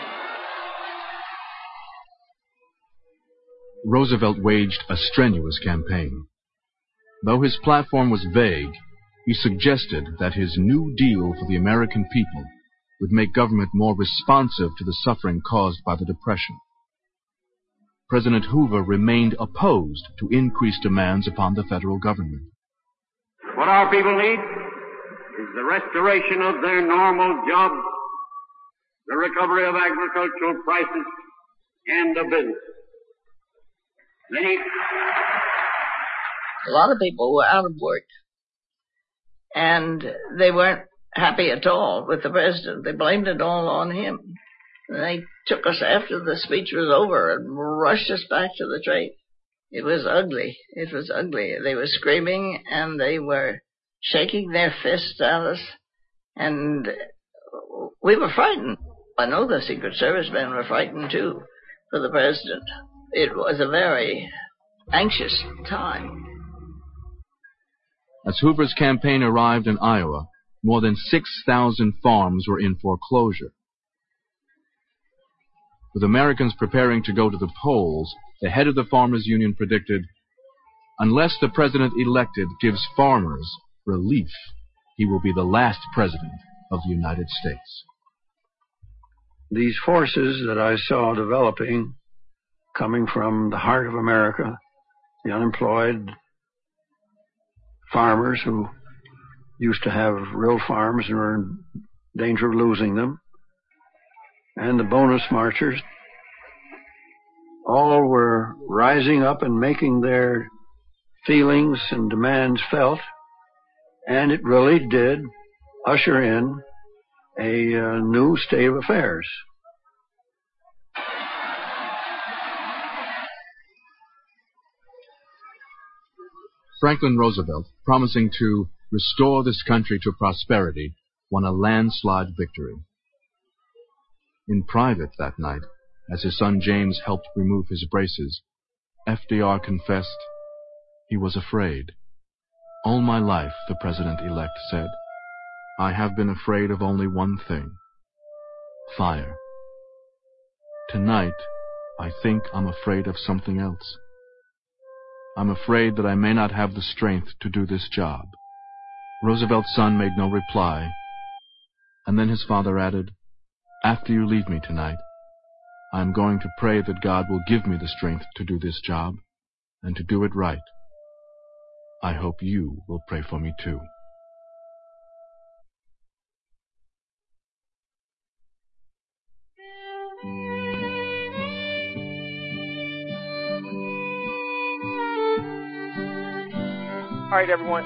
Roosevelt waged a strenuous campaign. Though his platform was vague, he suggested that his New Deal for the American people would make government more responsive to the suffering caused by the Depression. President Hoover remained opposed to increased demands upon the federal government. What our people need is the restoration of their normal jobs, the recovery of agricultural prices, and of business. A lot of people were out of work, and they weren't happy at all with the president. They blamed it all on him. And they took us after the speech was over and rushed us back to the train. It was ugly. It was ugly. They were screaming and they were shaking their fists at us, and we were frightened. I know the Secret Service men were frightened too for the president. It was a very anxious time. As Hoover's campaign arrived in Iowa, more than 6,000 farms were in foreclosure. With Americans preparing to go to the polls, the head of the Farmers Union predicted, unless the president-elected gives farmers relief, he will be the last president of the United States. These forces that I saw developing, coming from the heart of America, the unemployed farmers who used to have real farms and were in danger of losing them, and the bonus marchers, all were rising up and making their feelings and demands felt, and it really did usher in a new state of affairs. Franklin Roosevelt, promising to restore this country to prosperity, won a landslide victory. In private that night, as his son James helped remove his braces, FDR confessed he was afraid. All my life, the president-elect said, I have been afraid of only one thing, fire. Tonight, I think I'm afraid of something else. I'm afraid that I may not have the strength to do this job. Roosevelt's son made no reply, and then his father added, after you leave me tonight, I'm going to pray that God will give me the strength to do this job and to do it right. I hope you will pray for me too. right, everyone.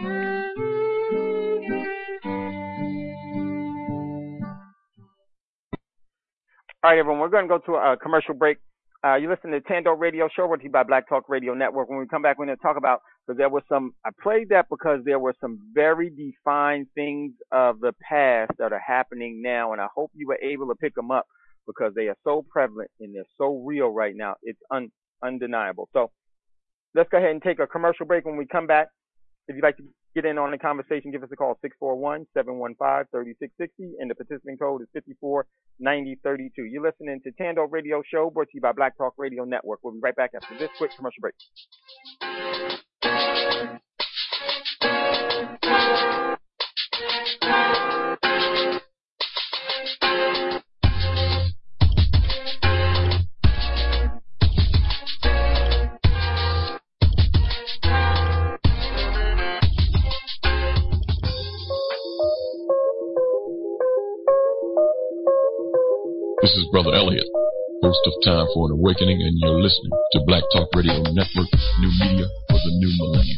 All right, everyone. We're going to go to a commercial break. You're listening to Tando Radio Show, brought to you by Black Talk Radio Network. When we come back, we're going to talk about, because there was some, I played that because there were some very defined things of the past that are happening now, and I hope you were able to pick them up because they are so prevalent and they're so real right now. It's undeniable. So let's go ahead and take a commercial break. When we come back, if you'd like to get in on the conversation, give us a call, 641-715-3660, and the participant code is 549032. You're listening to Tando Radio Show, brought to you by Black Talk Radio Network. We'll be right back after this quick commercial break. This is Brother Elliot, host of Time for an Awakening, and you're listening to Black Talk Radio Network, new media for the new millennium.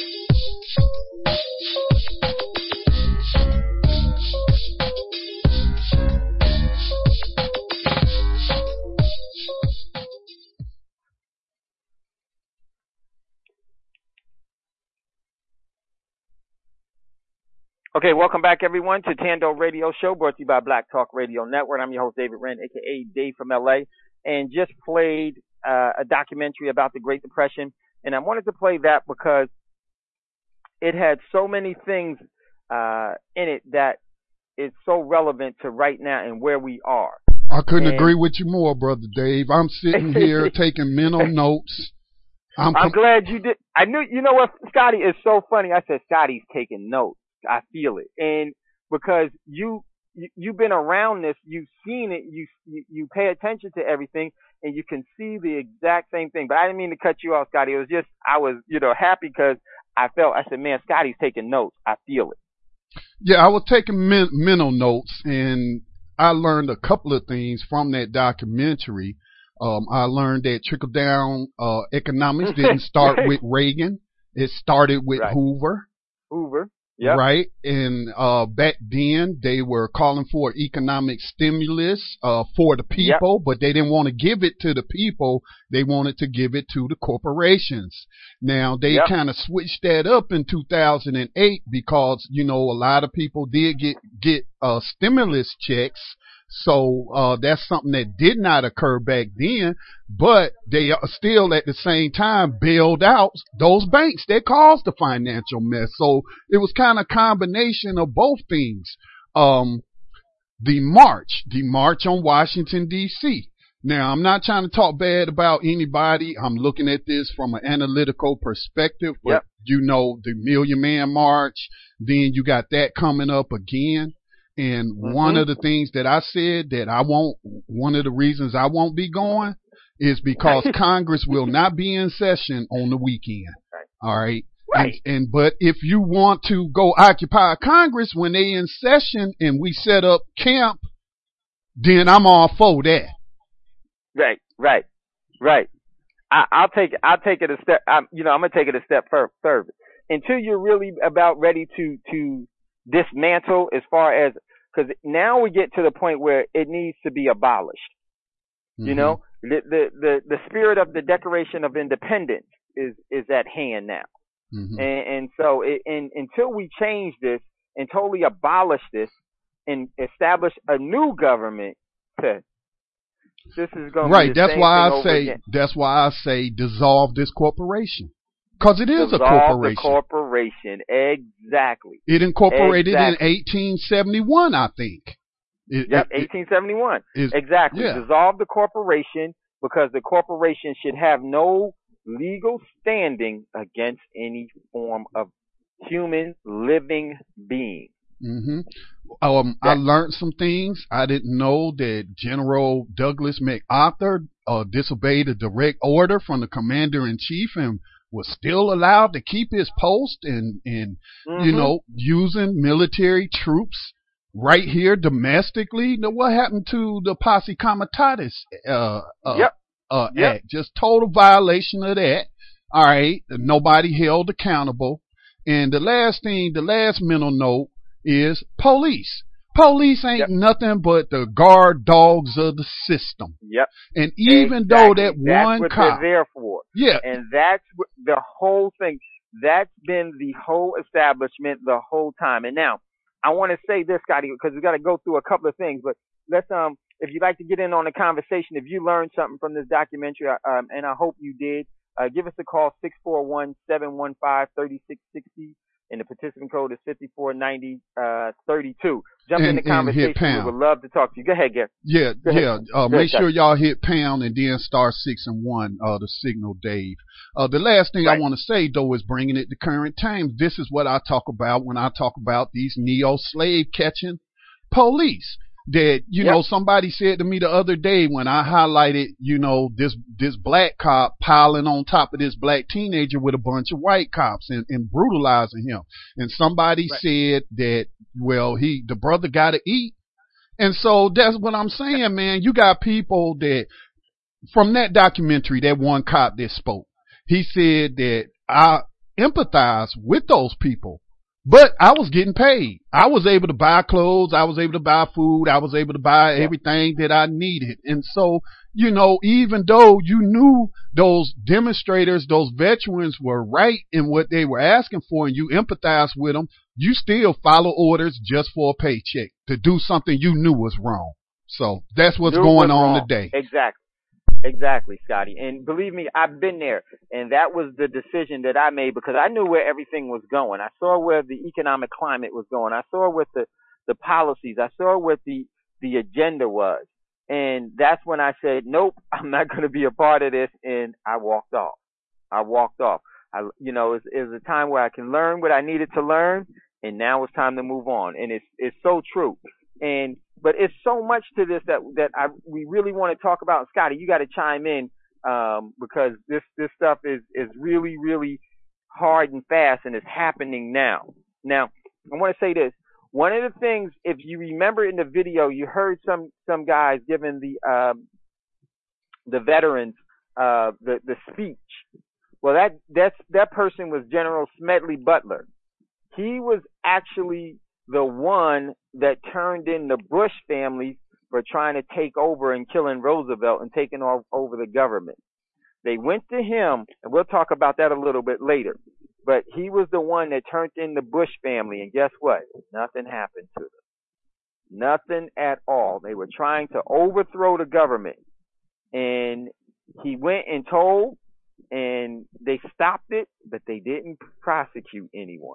Okay, welcome back, everyone, to Tando Radio Show, brought to you by Black Talk Radio Network. I'm your host, David Wren, a.k.a. Dave from L.A., and just played a documentary about the Great Depression. And I wanted to play that because it had so many things in it that is so relevant to right now and where we are. I couldn't agree with you more, Brother Dave. I'm sitting here taking mental notes. I'm glad you did. I knew, you know what, Scotty, is so funny. I said, Scotty's taking notes. I feel it. And because you've been around this, you've seen it, you pay attention to everything, and you can see the exact same thing. But I didn't mean to cut you off, Scotty. It was just, I was, happy because I said, man, Scotty's taking notes. I feel it. Yeah, I was taking mental notes, and I learned a couple of things from that documentary. I learned that trickle-down economics didn't start with Reagan. It started with Hoover. Yep. Right. And back then they were calling for economic stimulus for the people, but they didn't want to give it to the people. They wanted to give it to the corporations. Now they kind of switched that up in 2008 because, a lot of people did get stimulus checks. So that's something that did not occur back then, but they still at the same time bailed out those banks that caused the financial mess. So it was kind of a combination of both things. The march on Washington, D.C. Now, I'm not trying to talk bad about anybody. I'm looking at this from an analytical perspective, but the Million Man March, then you got that coming up again. And one of the things that I said that one of the reasons I won't be going is because Congress will not be in session on the weekend. All right. But if you want to go occupy Congress when they in session and we set up camp, then I'm all for that. Right. I'll take it a step. I'm going to take it a step further. Until you're really about ready to dismantle, as far as, because now we get to the point where it needs to be abolished. The spirit of the Declaration of Independence is at hand now. And so until we change this and totally abolish this and establish a new government, this is going to be the same that's why I say dissolve this corporation. Because it is a corporation. The corporation, exactly. It incorporated in 1871, I think. 1871. Exactly. Yeah. Dissolve the corporation because the corporation should have no legal standing against any form of human living being. I learned some things. I didn't know that General Douglas MacArthur disobeyed a direct order from the commander-in-chief and was still allowed to keep his post and using military troops right here domestically. Now, what happened to the Posse Comitatus Act? Just total violation of that. All right. Nobody held accountable. And the last mental note is police. Police ain't nothing but the guard dogs of the system. Yep. And even though that one what cop, they're there for. Yeah. And that's what the whole thing. That's been the whole establishment the whole time. And now, I want to say this, Scotty, because we got to go through a couple of things. But let's, if you'd like to get in on the conversation, if you learned something from this documentary, and I hope you did, give us a call, 641-715-3660. And the participant code is 5490-32. Jump in the conversation. We would love to talk to you. Go ahead, Gary. Yeah. Make sure y'all hit pound and then star 6 and 1 to signal Dave. The last thing I want to say, though, is bringing it to current times. This is what I talk about when I talk about these neo-slave catching police. That, you know, somebody said to me the other day when I highlighted, you know, this black cop piling on top of this black teenager with a bunch of white cops and brutalizing him. And somebody said that, well, the brother got to eat. And so that's what I'm saying, man. You got people that, from that documentary, that one cop that spoke, he said that I empathize with those people. But I was getting paid. I was able to buy clothes. I was able to buy food. I was able to buy everything that I needed. And so, you know, even though you knew those demonstrators, those veterans were right in what they were asking for and you empathized with them, you still follow orders just for a paycheck to do something you knew was wrong. So that's what's going on today. Exactly, Scotty. And believe me, I've been there. And that was the decision that I made because I knew where everything was going. I saw where the economic climate was going. I saw what the policies. I saw what the agenda was. And that's when I said, nope, I'm not going to be a part of this. And I walked off. You know, it was a time where I can learn what I needed to learn. And now it's time to move on. And it's so true. But it's so much to this that we really want to talk about. Scotty, you got to chime in because this stuff is really, really hard and fast, and it's happening now. Now, I want to say this. One of the things, if you remember in the video, you heard some guys giving the veterans the speech. Well, that person was General Smedley Butler. He was actually the one that turned in the Bush family for trying to take over and killing Roosevelt and taking over the government. They went to him, and we'll talk about that a little bit later, but he was the one that turned in the Bush family, and guess what? Nothing happened to them. Nothing at all. They were trying to overthrow the government, and he went and told, and they stopped it, but they didn't prosecute anyone.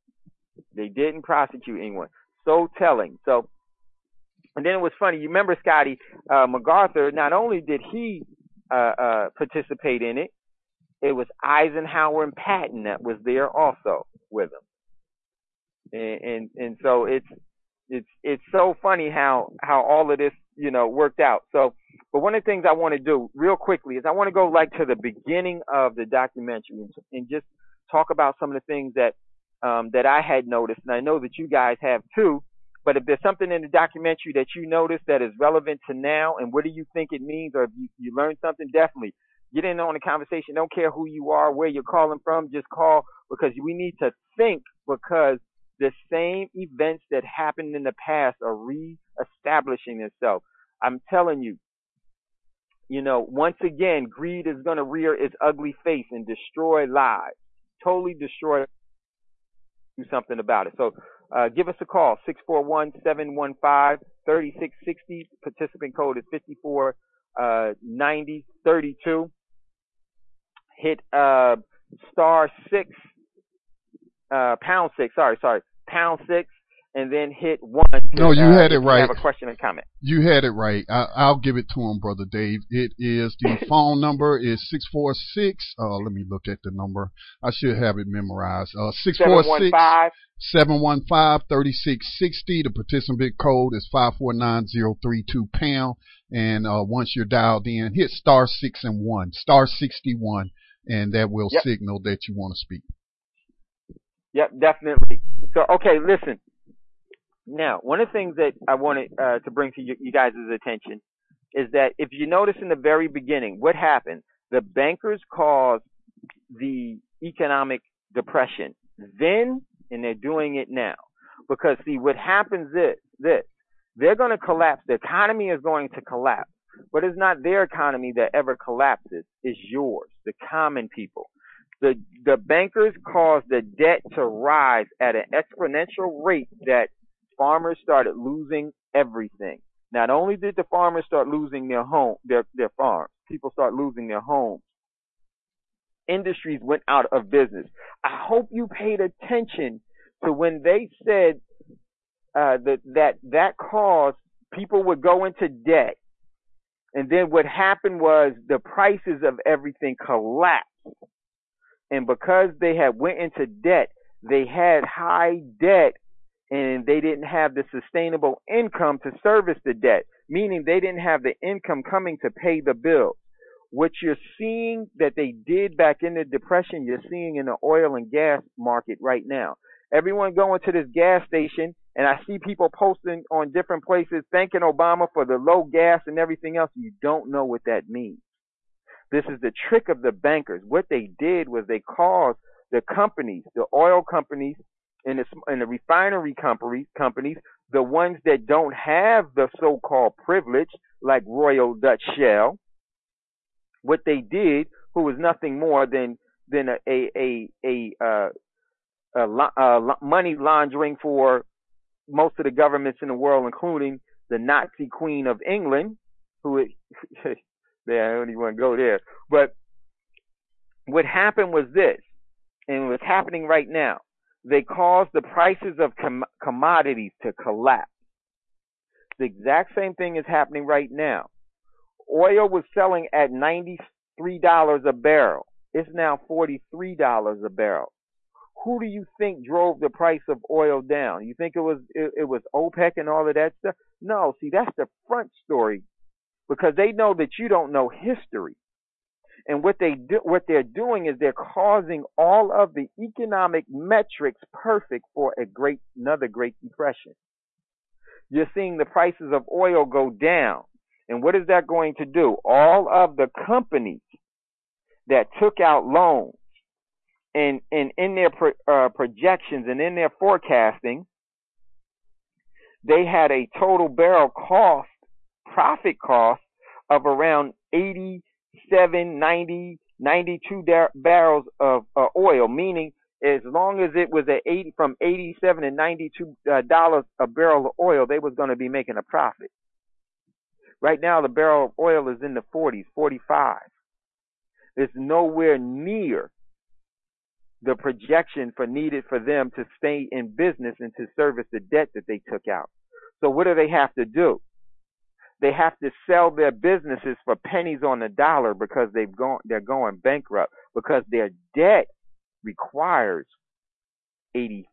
So telling. So, and then it was funny. You remember, Scotty, MacArthur, not only did he participate in it, it was Eisenhower and Patton that was there also with him. And so it's so funny how all of this, you know, worked out. So, but one of the things I want to do real quickly is I want to go like to the beginning of the documentary and just talk about some of the things that I had noticed, and I know that you guys have too. But if there's something in the documentary that you noticed that is relevant to now, and what do you think it means, or if you learned something, definitely get in on the conversation. Don't care who you are, where you're calling from, just call, because we need to think, because the same events that happened in the past are re-establishing itself. I'm telling you, you know, once again, greed is going to rear its ugly face and destroy lives, totally destroy. Do something about it. So give us a call, 641-715-3660. Participant code is 5490-32. Hit star 6, pound 6, pound 6, and then hit 1. No, you had it right. Have a question or comment. You had it right. I'll give it to him, Brother Dave. It is, the phone number is 646. Let me look at the number. I should have it memorized. 646-715-3660. The participant code is 549032 pound. And once you're dialed in, hit star 6 and 1, star 61, and that will signal that you want to speak. Yep, definitely. So, okay, listen. Now, one of the things that I wanted to bring to you guys' attention is that if you notice in the very beginning, what happened? The bankers caused the economic depression. then and they're doing it now. Because see, what happens is this: they're going to collapse. The economy is going to collapse, but it's not their economy that ever collapses. It's yours, the common people. The bankers caused the debt to rise at an exponential rate that farmers started losing everything. Not only did the farmers start losing their farms, people start losing their homes. Industries went out of business. I hope you paid attention to when they said that caused people would go into debt. And then what happened was the prices of everything collapsed. And because they had went into debt, they had high debt and they didn't have the sustainable income to service the debt, meaning they didn't have the income coming to pay the bills. What you're seeing that they did back in the Depression, you're seeing in the oil and gas market right now. Everyone going to this gas station, and I see people posting on different places thanking Obama for the low gas and everything else. You don't know what that means. This is the trick of the bankers. What they did was they caused the companies, the oil companies and the refinery companies, the ones that don't have the so-called privilege, like Royal Dutch Shell, what they did, who was nothing more than money laundering for most of the governments in the world, including the Nazi Queen of England, who I don't even want to go there. But what happened was this, and what's happening right now, they caused the prices of commodities to collapse. The exact same thing is happening right now. Oil was selling at $93 a barrel. It's now $43 a barrel. Who do you think drove the price of oil down? You think it was OPEC and all of that stuff? No, see, that's the front story, because they know that you don't know history. And what they're doing is they're causing all of the economic metrics perfect for another Great Depression. You're seeing the prices of oil go down. And what is that going to do? All of the companies that took out loans and in their projections and in their forecasting, they had a total barrel profit cost of around 87, 90, 92 barrels of oil, meaning as long as it was from 87 to 92 dollars a barrel of oil, they was going to be making a profit. Right now, the barrel of oil is in the 40s, 45. It's nowhere near the projection needed for them to stay in business and to service the debt that they took out. So what do they have to do? They have to sell their businesses for pennies on the dollar because they're going bankrupt, because their debt requires $85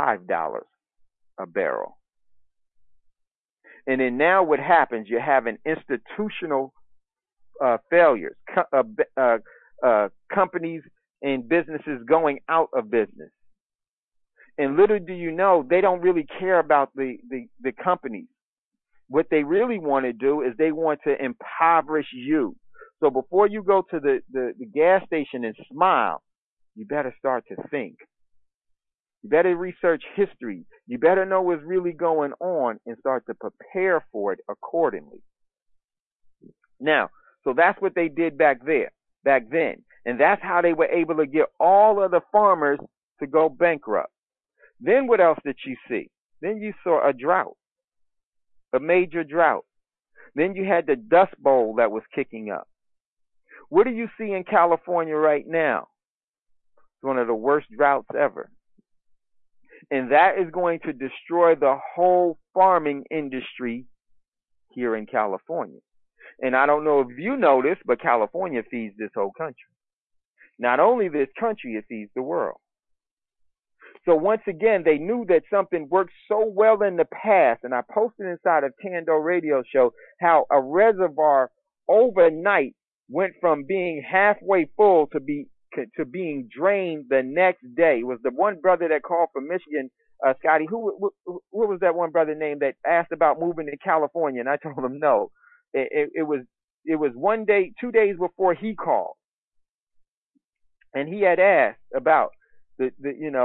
a barrel. And then now what happens? You're having institutional failures, companies and businesses going out of business. And little do you know, they don't really care about the companies. What they really want to do is they want to impoverish you. So before you go to the gas station and smile, you better start to think. You better research history. You better know what's really going on and start to prepare for it accordingly. Now, so that's what they did back then. And that's how they were able to get all of the farmers to go bankrupt. Then what else did you see? Then you saw a drought, a major drought. Then you had the Dust Bowl that was kicking up. What do you see in California right now? It's one of the worst droughts ever. And that is going to destroy the whole farming industry here in California. And I don't know if you know this, but California feeds this whole country. Not only this country, it feeds the world. So once again, they knew that something worked so well in the past, and I posted inside of Tando Radio Show how a reservoir overnight went from being halfway full to being drained the next day. It was the one brother that called from Michigan, Scotty. Who was that one brother named that asked about moving to California? And I told him no. It was 1 day, 2 days before he called, and he had asked about the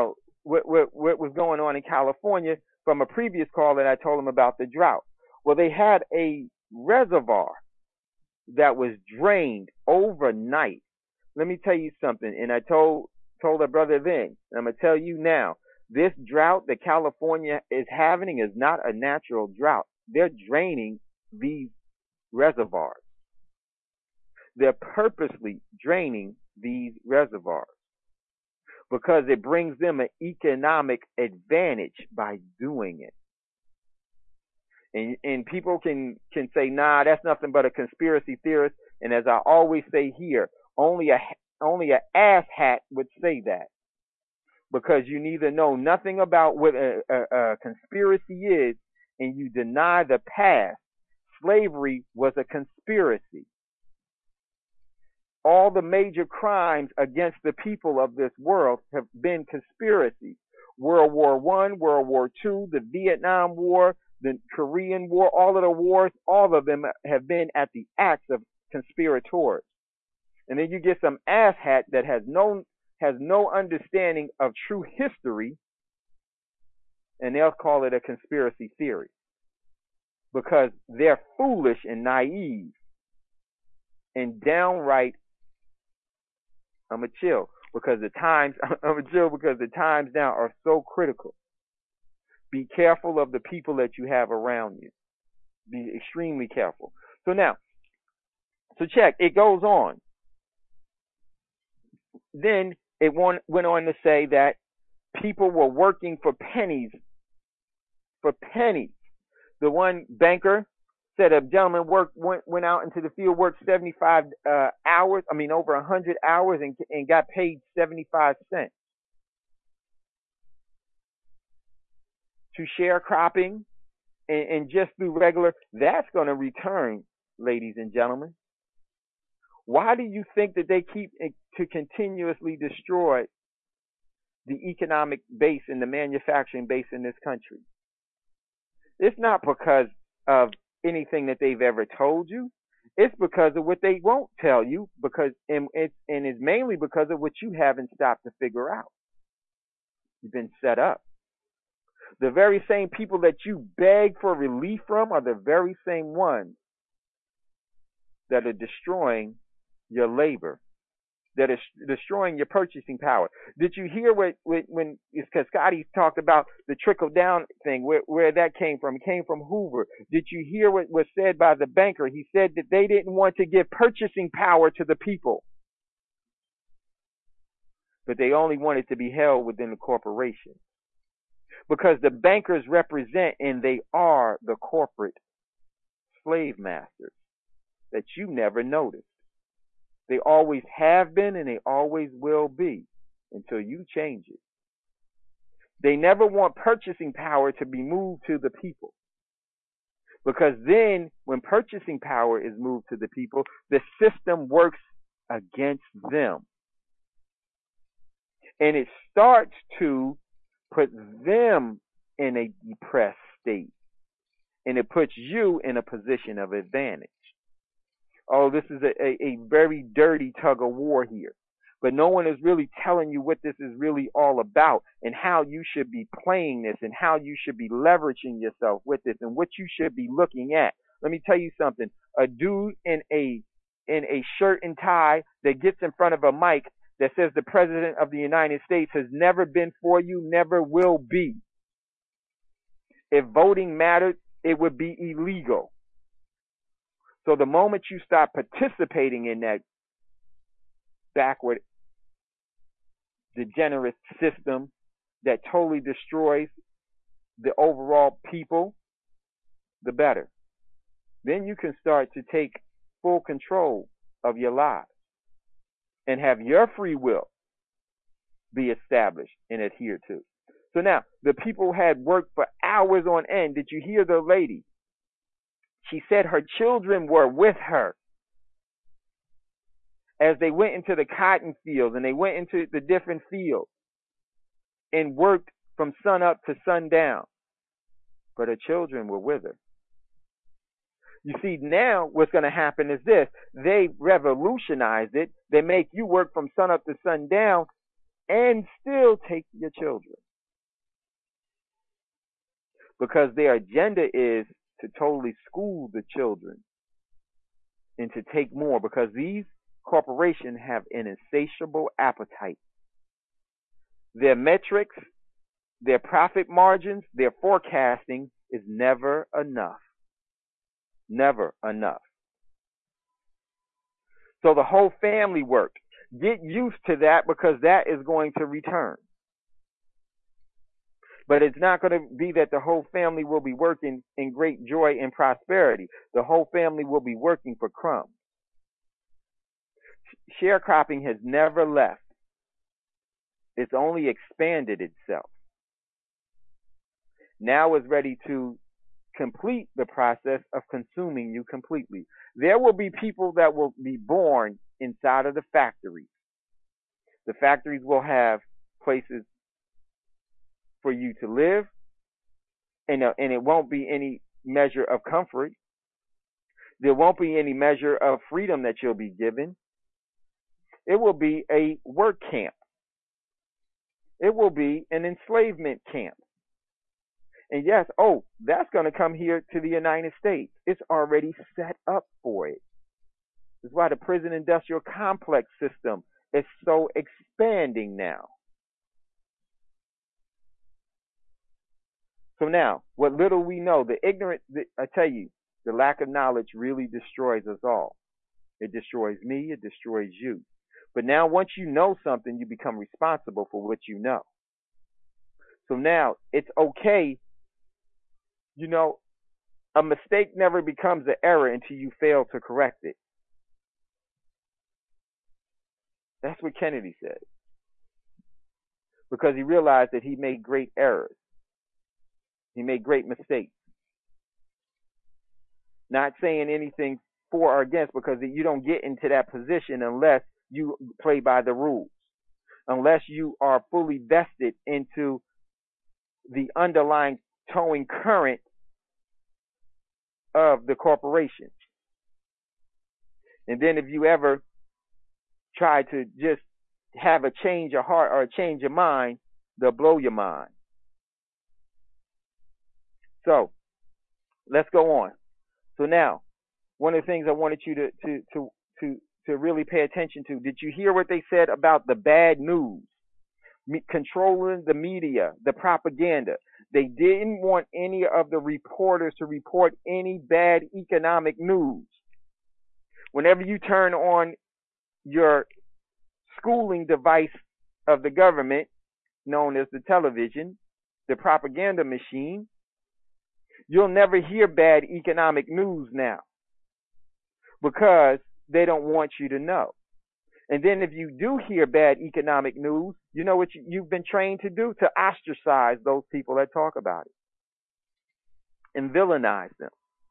what was going on in California from a previous call that I told him about the drought. Well, they had a reservoir that was drained overnight. Let me tell you something, and I told a brother then, and I'm going to tell you now, this drought that California is having is not a natural drought. They're draining these reservoirs. They're purposely draining these reservoirs because it brings them an economic advantage by doing it. And people can say, nah, that's nothing but a conspiracy theorist. And as I always say here, only a asshat would say that, because you neither know nothing about what a conspiracy is, and you deny the past. Slavery was a conspiracy. All the major crimes against the people of this world have been conspiracies. World War I, World War II, the Vietnam War, the Korean War, all of the wars, all of them have been at the acts of conspirators. And then you get some asshat that has no understanding of true history, and they'll call it a conspiracy theory because they're foolish and naive and downright. I'm gonna chill because the times now are so critical. Be careful of the people that you have around you. Be extremely careful. So check. It goes on. Then it went on to say that people were working for pennies. For pennies. The one banker said a gentleman went out into the field, worked 75 hours. I mean, over 100 hours, and got paid 75 cents. To sharecropping and just do regular, that's going to return, ladies and gentlemen. Why do you think that they keep to continuously destroy the economic base and the manufacturing base in this country? It's not because of anything that they've ever told you. It's because of what they won't tell you, and it's mainly because of what you haven't stopped to figure out. You've been set up. The very same people that you beg for relief from are the very same ones that are destroying your labor, that is destroying your purchasing power. Did you hear when Scotty talked about the trickle down thing, where that came from? It came from Hoover. Did you hear what was said by the banker? He said that they didn't want to give purchasing power to the people, but they only wanted to be held within the corporation. Because the bankers represent, and they are, the corporate slave masters that you never noticed. They always have been, and they always will be until you change it. They never want purchasing power to be moved to the people. Because then, when purchasing power is moved to the people, the system works against them. And it starts to put them in a depressed state. And it puts you in a position of advantage. Oh, this is a very dirty tug of war here. But no one is really telling you what this is really all about, and how you should be playing this, and how you should be leveraging yourself with this, and what you should be looking at. Let me tell you something. A dude in a shirt and tie that gets in front of a mic that says the President of the United States has never been for you, never will be. If voting mattered, it would be illegal. So the moment you stop participating in that backward, degenerate system that totally destroys the overall people, the better. Then you can start to take full control of your lives and have your free will be established and adhered to. So now, the people had worked for hours on end. Did you hear the lady? She said her children were with her as they went into the cotton fields and they went into the different fields and worked from sun up to sundown. But her children were with her. You see, now what's going to happen is this. They revolutionized it. They make you work from sun up to sundown and still take your children. because their agenda is to totally school the children and to take more, because these corporations have an insatiable appetite. Their metrics, their profit margins, their forecasting is never enough. Never enough. So the whole family worked. Get used to that, because that is going to return. But it's not going to be that the whole family will be working in great joy and prosperity. The whole family will be working for crumbs. Sharecropping has never left. It's only expanded itself. Now it's ready to complete the process of consuming you completely. There will be people that will be born inside of the factories. The factories will have places for you to live, and it won't be any measure of comfort. There won't be any measure of freedom that you'll be given. It will be a work camp. It will be an enslavement camp. And yes, that's going to come here to the United States. It's already set up for it. That's why the prison industrial complex system is so expanding now. So now, what little we know, I tell you, the lack of knowledge really destroys us all. It destroys me, it destroys you. But now once you know something, you become responsible for what you know. So now, it's okay. You know, a mistake never becomes an error until you fail to correct it. That's what Kennedy said. Because he realized that he made great errors. He made great mistakes. Not saying anything for or against, because you don't get into that position unless you play by the rules. Unless you are fully vested into the underlying towing current of the corporation. And then if you ever try to just have a change of heart or a change of mind, they'll blow your mind. So let's go on. So now, one of the things I wanted you to really pay attention to, did you hear what they said about the bad news? Controlling the media, the propaganda. They didn't want any of the reporters to report any bad economic news. Whenever you turn on your schooling device of the government, known as the television, the propaganda machine, you'll never hear bad economic news now, because they don't want you to know. And then if you do hear bad economic news, you know what you've been trained to do? To ostracize those people that talk about it and villainize them.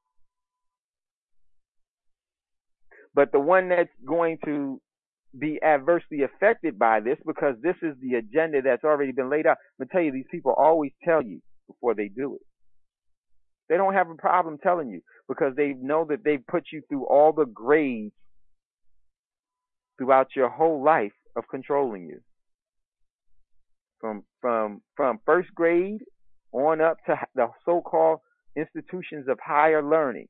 But the one that's going to be adversely affected by this, because this is the agenda that's already been laid out. I'm going to tell you, these people always tell you before they do it. They don't have a problem telling you, because they know that they've put you through all the grades throughout your whole life of controlling you. From first grade on up to the so-called institutions of higher learning,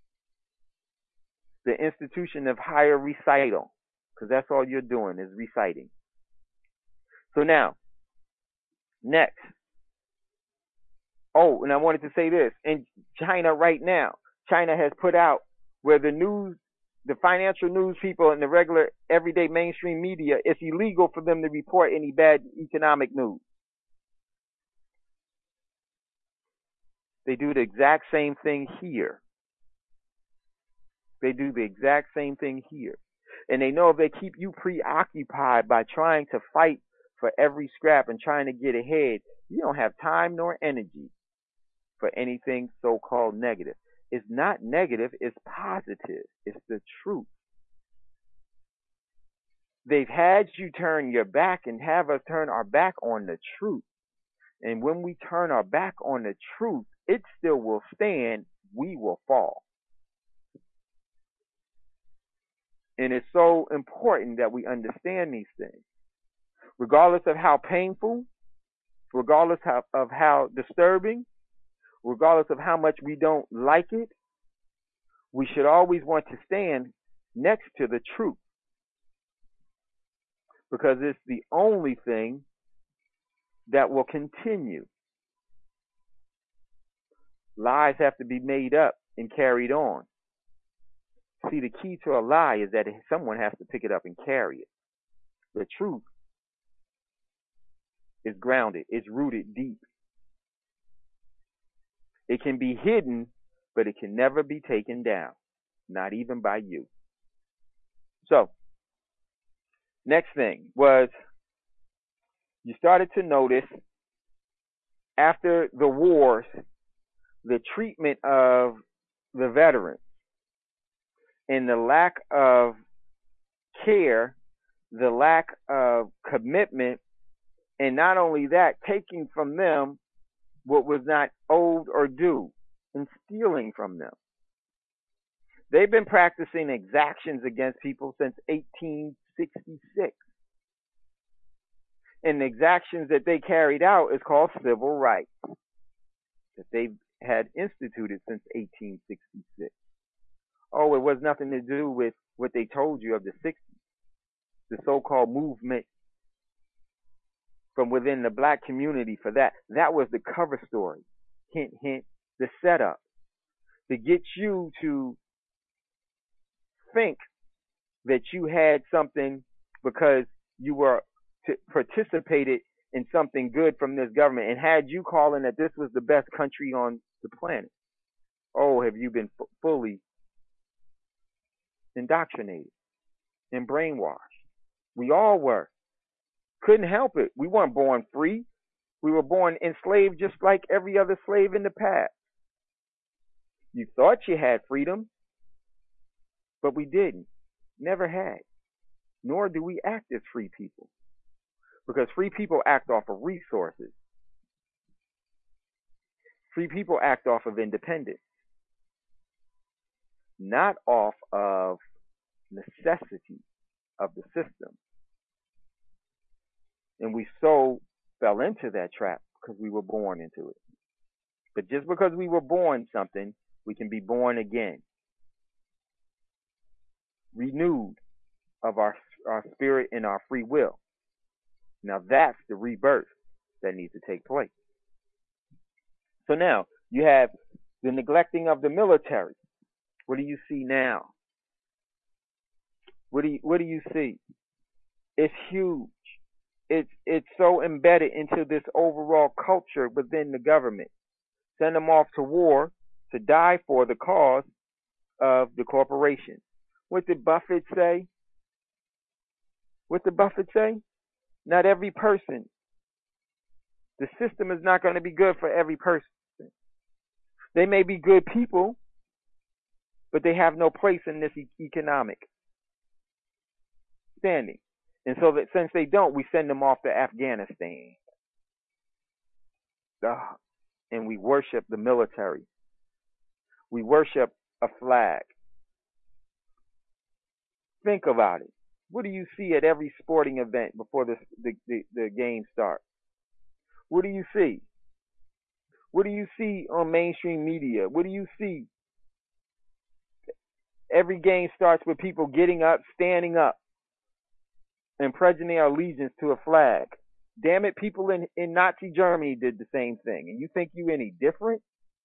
the institution of higher recital, because that's all you're doing is reciting. So now, next. Oh, and I wanted to say this. In China right now, China has put out where the financial news people and the regular everyday mainstream media, it's illegal for them to report any bad economic news. They do the exact same thing here. They do the exact same thing here. And they know if they keep you preoccupied by trying to fight for every scrap and trying to get ahead, you don't have time nor energy for anything so-called negative. It's not negative, it's positive. It's the truth. They've had you turn your back and have us turn our back on the truth. And when we turn our back on the truth, it still will stand, we will fall. And it's so important that we understand these things. Regardless of how painful, regardless of how disturbing, regardless of how much we don't like it, we should always want to stand next to the truth, because it's the only thing that will continue. Lies have to be made up and carried on. See, the key to a lie is that someone has to pick it up and carry it. The truth is grounded. It's rooted deep. It can be hidden, but it can never be taken down, not even by you. So, next thing was you started to notice after the wars, the treatment of the veterans and the lack of care, the lack of commitment, and not only that, taking from them what was not owed or due and stealing from them. They've been practicing exactions against people since 1866. And the exactions that they carried out is called civil rights, that they had instituted since 1866. Oh, it was nothing to do with what they told you of the 60s, the so-called movement from within the black community for that. That was the cover story. Hint, hint, the setup to get you to think that you had something because you were participated in something good from this government and had you calling that this was the best country on the planet. Oh, have you been fully indoctrinated and brainwashed? We all were. Couldn't help it. We weren't born free. We were born enslaved just like every other slave in the past. You thought you had freedom, but we didn't. Never had. Nor do we act as free people. Because free people act off of resources. Free people act off of independence. Not off of necessity of the system. And we so fell into that trap because we were born into it. But just because we were born something, we can be born again. Renewed of our spirit and our free will. Now that's the rebirth that needs to take place. So now you have the neglecting of the military. What do you see now? What do you see? It's huge. It's so embedded into this overall culture within the government. Send them off to war to die for the cause of the corporation. What did Buffett say? What did Buffett say? Not every person. The system is not going to be good for every person. They may be good people, but they have no place in this economic standing. And so that since they don't, we send them off to Afghanistan. And we worship the military. We worship a flag. Think about it. What do you see at every sporting event before the game starts? What do you see? What do you see on mainstream media? What do you see? Every game starts with people getting up, standing up, and pledging their allegiance to a flag. Damn it, people in Nazi Germany did the same thing. And you think you any different?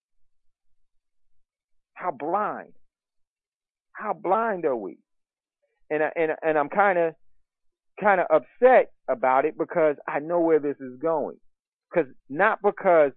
How blind? How blind are we? And I'm kind of upset about it because I know where this is going. Not because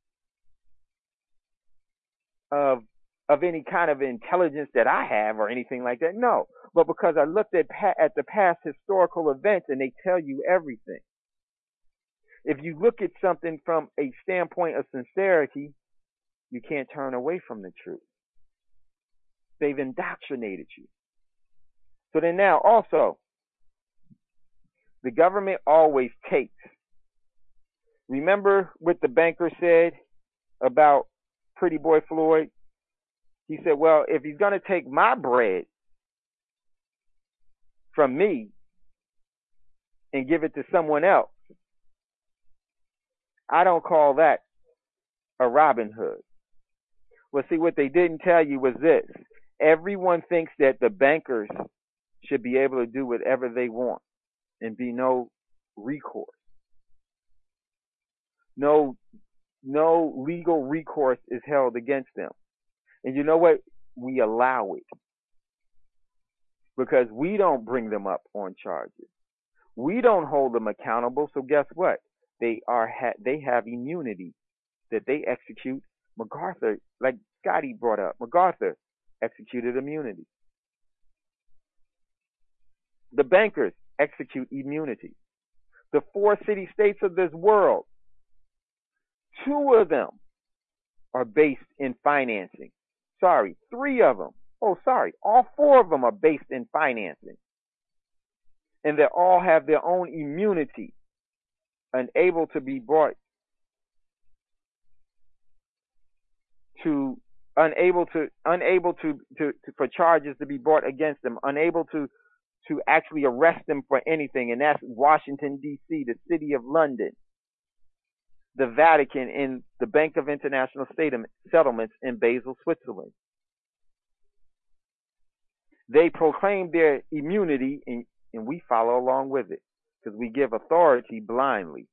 of any kind of intelligence that I have or anything like that. No, but because I looked at the past historical events and they tell you everything. If you look at something from a standpoint of sincerity, you can't turn away from the truth. They've indoctrinated you. So then now also, the government always takes. Remember what the banker said about Pretty Boy Floyd? He said, well, if he's going to take my bread from me and give it to someone else, I don't call that a Robin Hood. Well, see, what they didn't tell you was this. Everyone thinks that the bankers should be able to do whatever they want and be no recourse. No legal recourse is held against them. And you know what? We allow it. Because we don't bring them up on charges. We don't hold them accountable. So guess what? They have immunity that they execute. MacArthur, like Scotty brought up, MacArthur executed immunity. The bankers execute immunity. The 4 city-states of this world, 2 of them are based in financing. 3 of them. All 4 of them are based in financing. And they all have their own immunity, unable to be brought to, unable to for charges to be brought against them, unable to actually arrest them for anything. And that's Washington, D.C., the City of London, the Vatican, and the Bank of International Settlements in Basel, Switzerland. They proclaim their immunity, and we follow along with it because we give authority blindly.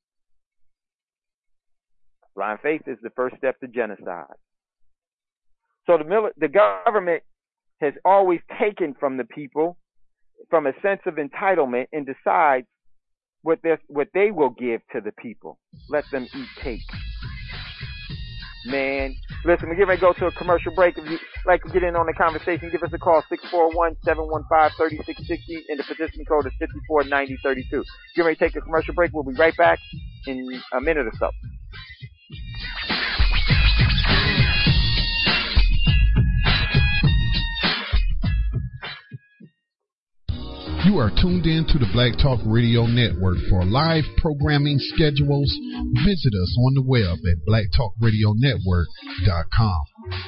Blind faith is the first step to genocide. So the government has always taken from the people from a sense of entitlement and decides what they will give to the people. Let them eat cake. Man, listen, we're getting ready to go to a commercial break. If you'd like to get in on the conversation, give us a call, 641-715-3660, and the participant code is 549032. Get ready to take a commercial break. We'll be right back in a minute or so. You are tuned in to the Black Talk Radio Network. For live programming schedules, visit us on the web at blacktalkradionetwork.com.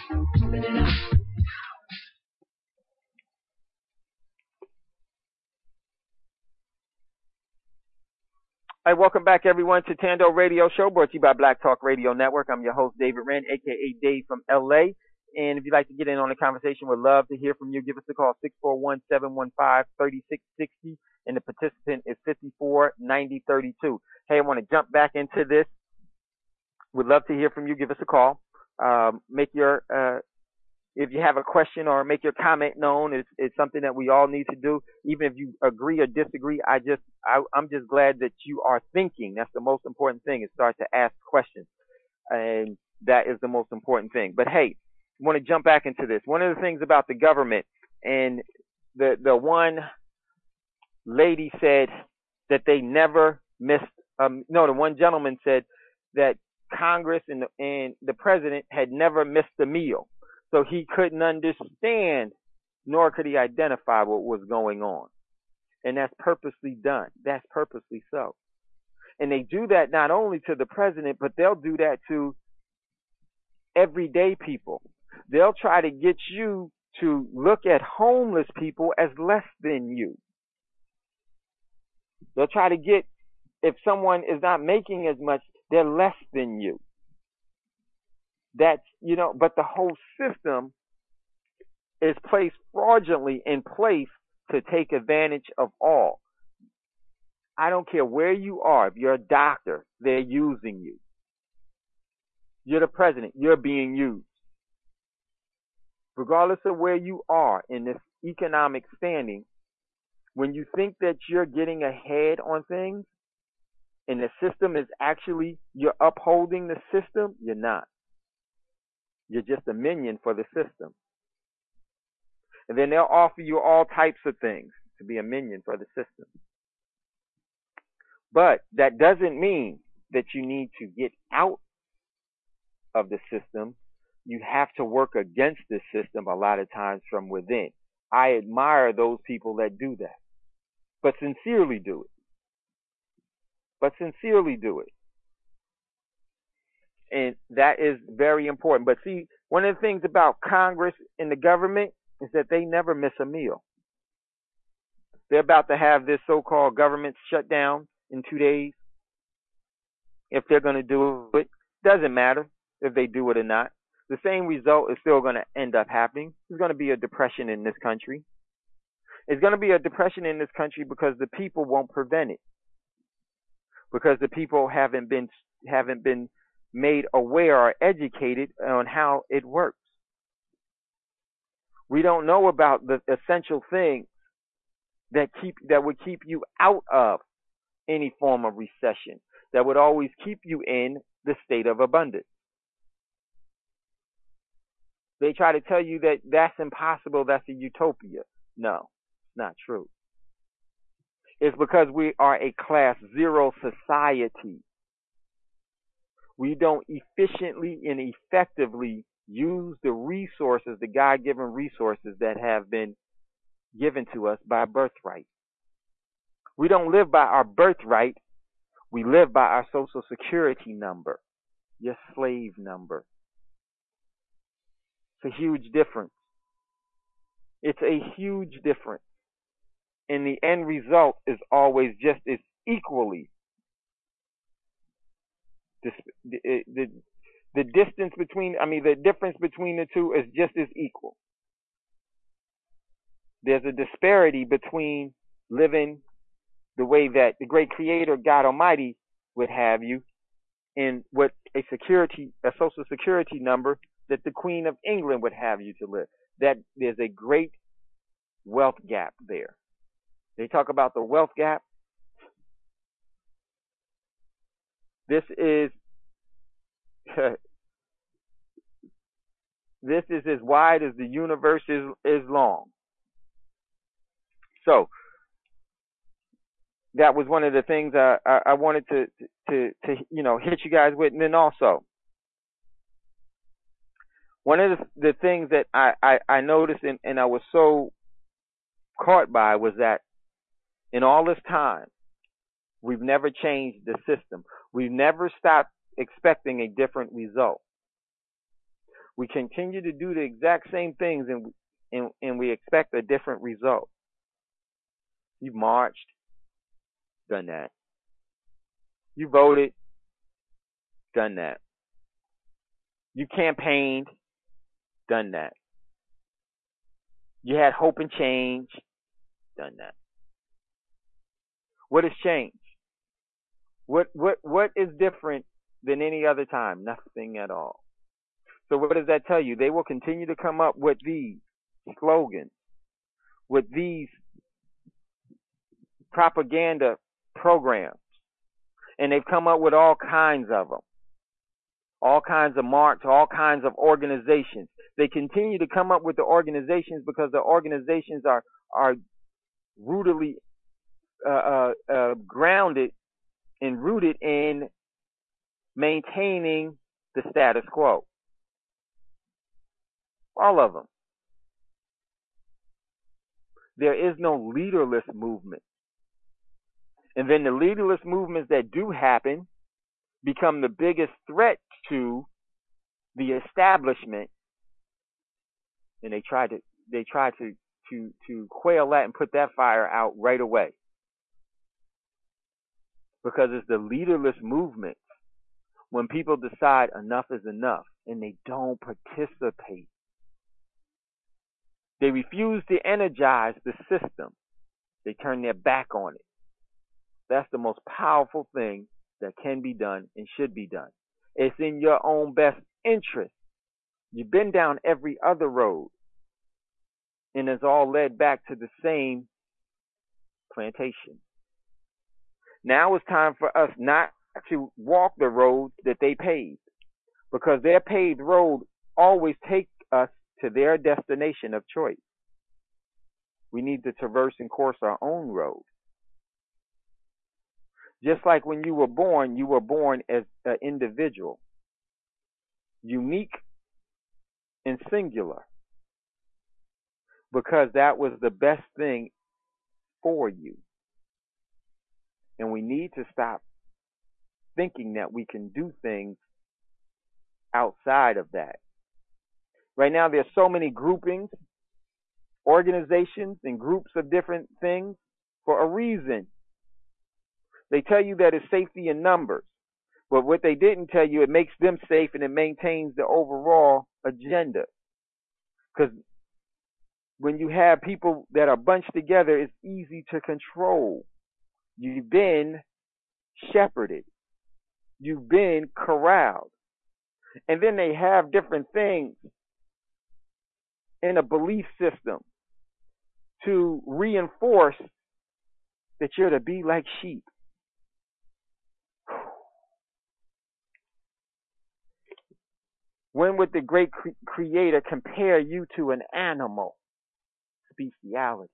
Hi, welcome back, everyone, to Tando Radio Show, brought to you by Black Talk Radio Network. I'm your host, David Wren, a.k.a. Dave from L.A., and if you'd like to get in on the conversation, we'd love to hear from you. Give us a call, 641-715-3660, and the participant is 549032. Hey, I want to jump back into this. We'd love to hear from you. Give us a call. Make your, if you have a question or make your comment known, it's something that we all need to do. Even if you agree or disagree, I'm just glad that you are thinking. That's the most important thing, is start to ask questions. And that is the most important thing. But hey, I want to jump back into this. One of the things about the government, and the one lady said that they never missed, the one gentleman said that Congress and the president had never missed a meal. So he couldn't understand, nor could he identify what was going on. And that's purposely done. That's purposely so. And they do that not only to the president, but they'll do that to everyday people. They'll try to get you to look at homeless people as less than you. They'll try to get, if someone is not making as much, they're less than you. That's, but the whole system is placed fraudulently in place to take advantage of all. I don't care where you are. If you're a doctor, they're using you. You're the president, you're being used. Regardless of where you are in this economic standing, when you think that you're getting ahead on things and the system is actually, you're upholding the system, you're not. You're just a minion for the system. And then they'll offer you all types of things to be a minion for the system. But that doesn't mean that you need to get out of the system. You have to work against the system a lot of times from within. I admire those people that do that. But sincerely do it. And that is very important. But see, one of the things about Congress and the government is that they never miss a meal. They're about to have this so-called government shutdown in 2 days. If they're going to do it, doesn't matter if they do it or not. the same result is still going to end up happening. There's going to be a depression in this country. It's going to be a depression in this country because the people won't prevent it. Because the people haven't been made aware or educated on how it works. We don't know about the essential things that would keep you out of any form of recession, that would always keep you in the state of abundance. They try to tell you that that's impossible, that's a utopia. No, it's not true. It's because we are a class zero society. We don't efficiently and effectively use the resources, the God-given resources that have been given to us by birthright. We don't live by our birthright. We live by our social security number, your slave number. It's a huge difference. It's a huge difference. And the end result is always just as equally. The difference between the two is just as equal. There's a disparity between living the way that the great Creator, God Almighty, would have you, and what a social security number that the Queen of England would have you to live. That there's a great wealth gap there. They talk about the wealth gap. This is as wide as the universe is long. So that was one of the things I wanted to hit you guys with. And then also, one of the things that I noticed and I was so caught by was that in all this time, we've never changed the system. We've never stopped expecting a different result. We continue to do the exact same things and we expect a different result. You marched, done that. You voted, done that. You campaigned, done that. You had hope and change, done that. What has changed? What is different than any other time? Nothing at all. So what does that tell you? They will continue to come up with these slogans, with these propaganda programs. And they've come up with all kinds of them. All kinds of marks, all kinds of organizations. They continue to come up with the organizations because the organizations are rootedly grounded and rooted in maintaining the status quo. All of them. There is no leaderless movement. And then the leaderless movements that do happen become the biggest threat to the establishment, and they try to quail that and put that fire out right away. Because it's the leaderless movement when people decide enough is enough and they don't participate. They refuse to energize the system. They turn their back on it. That's the most powerful thing that can be done and should be done. It's in your own best interest. You've been down every other road, and it's all led back to the same plantation. Now it's time for us not to walk the road that they paved, because their paved road always takes us to their destination of choice. We need to traverse and course our own road. Just like when you were born as an individual, unique and singular, because that was the best thing for you. And we need to stop thinking that we can do things outside of that. Right now, there's so many groupings, organizations, and groups of different things for a reason. They tell you that it's safety in numbers. But what they didn't tell you, it makes them safe and it maintains the overall agenda. Because when you have people that are bunched together, it's easy to control. You've been shepherded. You've been corralled. And then they have different things in a belief system to reinforce that you're to be like sheep. When would the great creator compare you to an animal? Bestiality.